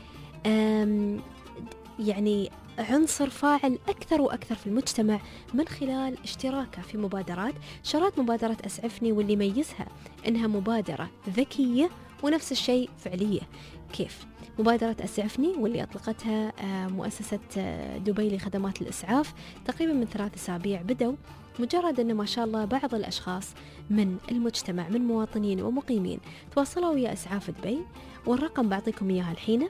يعني عنصر فاعل أكثر وأكثر في المجتمع من خلال اشتراكه في مبادرات. شارات مبادرة أسعفني، واللي يميزها أنها مبادرة ذكية ونفس الشيء فعلية. كيف؟ مبادرة أسعفني واللي أطلقتها مؤسسة دبي لخدمات الإسعاف تقريبا من 3 أسابيع بدوا، مجرد أن ما شاء الله بعض الأشخاص من المجتمع من مواطنين ومقيمين تواصلوا ويا إسعاف دبي، والرقم بعطيكم إياها الحين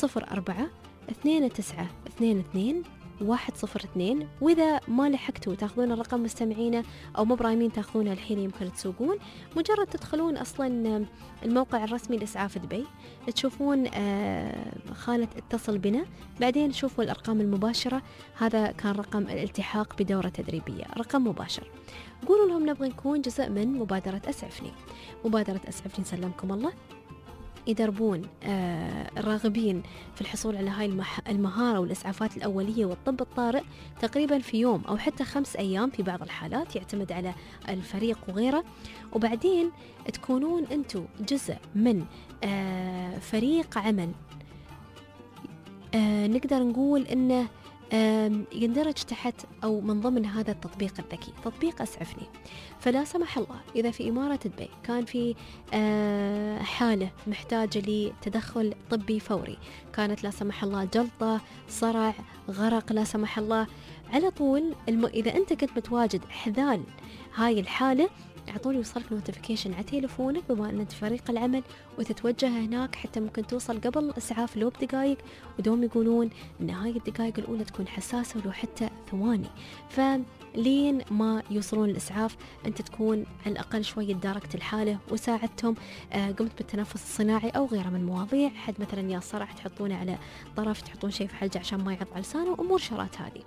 04-2922-102. وإذا ما لحقتوا تاخذون الرقم مستمعينا أو مو برايمين تاخذونه الحين يمكن تسوقون، مجرد تدخلون أصلا الموقع الرسمي لإسعاف دبي تشوفون خانة اتصل بنا، بعدين شوفوا الأرقام المباشرة. هذا كان رقم الالتحاق بدورة تدريبية، رقم مباشر. قولوا لهم نبغى نكون جزء من مبادرة أسعفني. مبادرة أسعفني سلمكم الله يدربون الراغبين في الحصول على هاي المهارة والإسعافات الأولية والطب الطارئ تقريبا في يوم أو حتى 5 أيام في بعض الحالات، يعتمد على الفريق وغيره. وبعدين تكونون أنتوا جزء من فريق عمل، نقدر نقول إنه يندرج تحت أو من ضمن هذا التطبيق الذكي تطبيق أسعفني. فلا سمح الله إذا في إمارة دبي كان في حالة محتاجة لتدخل طبي فوري، كانت لا سمح الله جلطة، صرع، غرق لا سمح الله، على طول إذا أنت كنت متواجد حذال هاي الحالة على طول يوصلك نوتيفيكيشن على تليفونك بما أن أنت فريق العمل وتتوجه هناك، حتى ممكن توصل قبل الإسعاف لو بدقائق، ودوم يقولون أن هاي الدقائق الأولى تكون حساسة ولو حتى ثواني، فلين ما يوصلون الإسعاف أنت تكون على الأقل شوية داركت الحالة وساعدتهم، قمت بالتنفس الصناعي أو غيره من مواضيع، حد مثلا يا صرع تحطونه على طرف، تحطون شيء في حلجه عشان ما يعض على لسانه وأمور شرات هذه.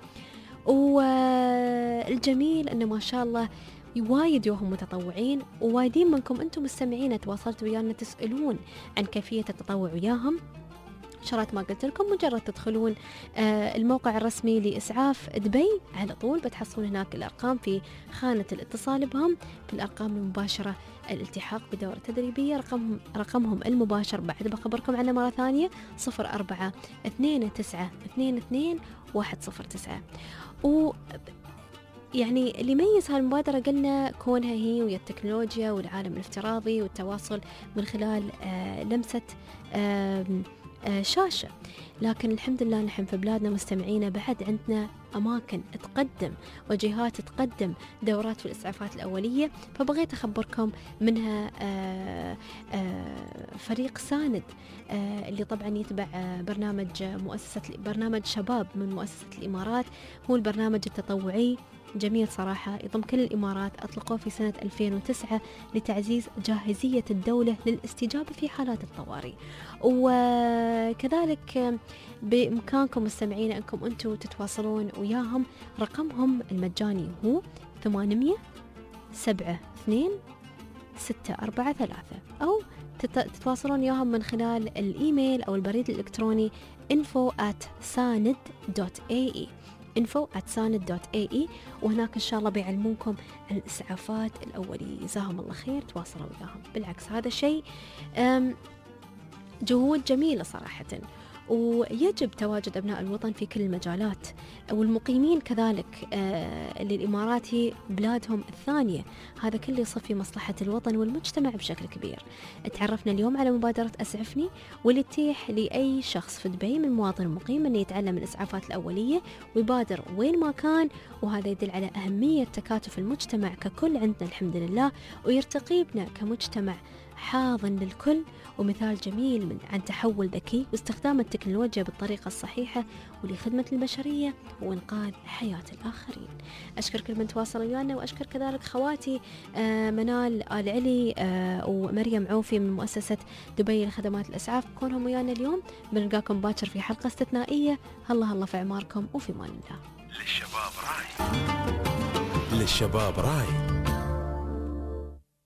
والجميل أنه ما شاء الله وايد يوهم متطوعين، ووايدين منكم أنتم مستمعين تواصلتوا ويانا تسألون عن كيفية التطوع وياهم. شرط ما قلت لكم مجرد تدخلون الموقع الرسمي لإسعاف دبي على طول بتحصلون هناك الأرقام في خانة الاتصال بهم، في الأرقام المباشرة الالتحاق بدورة تدريبية، رقمهم المباشر بعد بخبركم عنه مرة ثانية 04-2922-109. يعني اللي يميز هالمبادرة قلنا كونها هي ويا التكنولوجيا والعالم الافتراضي والتواصل من خلال لمسة شاشة، لكن الحمد لله نحن في بلادنا مستمعين بعد عندنا أماكن تقدم وجهات تقدم دورات في الإسعافات الأولية، فبغيت أخبركم منها فريق ساند اللي طبعا يتبع برنامج شباب من مؤسسة الإمارات، هو البرنامج التطوعي جميل صراحة، يضم كل الإمارات، أطلقوه في سنة 2009 لتعزيز جاهزية الدولة للاستجابة في حالات الطوارئ. وكذلك بإمكانكم مستمعين أنكم أنتم تتواصلون وياهم، رقمهم المجاني هو 800-72-643 أو تتواصلون وياهم من خلال الإيميل أو البريد الإلكتروني info@sanid.ae info@sanid.ae، وهناك إن شاء الله بيعلمونكم عن الإسعافات الأولية. جزاهم الله خير، تواصلوا وياهم. بالعكس هذا شيء جهود جميلة صراحة، ويجب تواجد أبناء الوطن في كل المجالات، والمقيمين كذلك اللي الإمارات هي بلادهم الثانية، هذا كله يصب في مصلحة الوطن والمجتمع بشكل كبير. تعرفنا اليوم على مبادرة أسعفني، واللي تتيح لأي شخص في دبي من مواطن مقيم أن يتعلم الإسعافات الأولية ويبادر وين ما كان، وهذا يدل على أهمية تكاتف المجتمع ككل عندنا الحمد لله، ويرتقي بنا كمجتمع حاضن للكل، ومثال جميل عن تحول ذكي واستخدام التكنولوجيا بالطريقة الصحيحة ولخدمة البشرية وإنقاذ حياة الآخرين. أشكر كل من تواصل ويانا، وأشكر كذلك خواتي منال آل علي ومريم عوفي من مؤسسة دبي لخدمات الإسعاف كونهم ويانا اليوم. بنلقاكم باكر في حلقة استثنائية. الله في أعماركم وفي مان الله. للشباب راي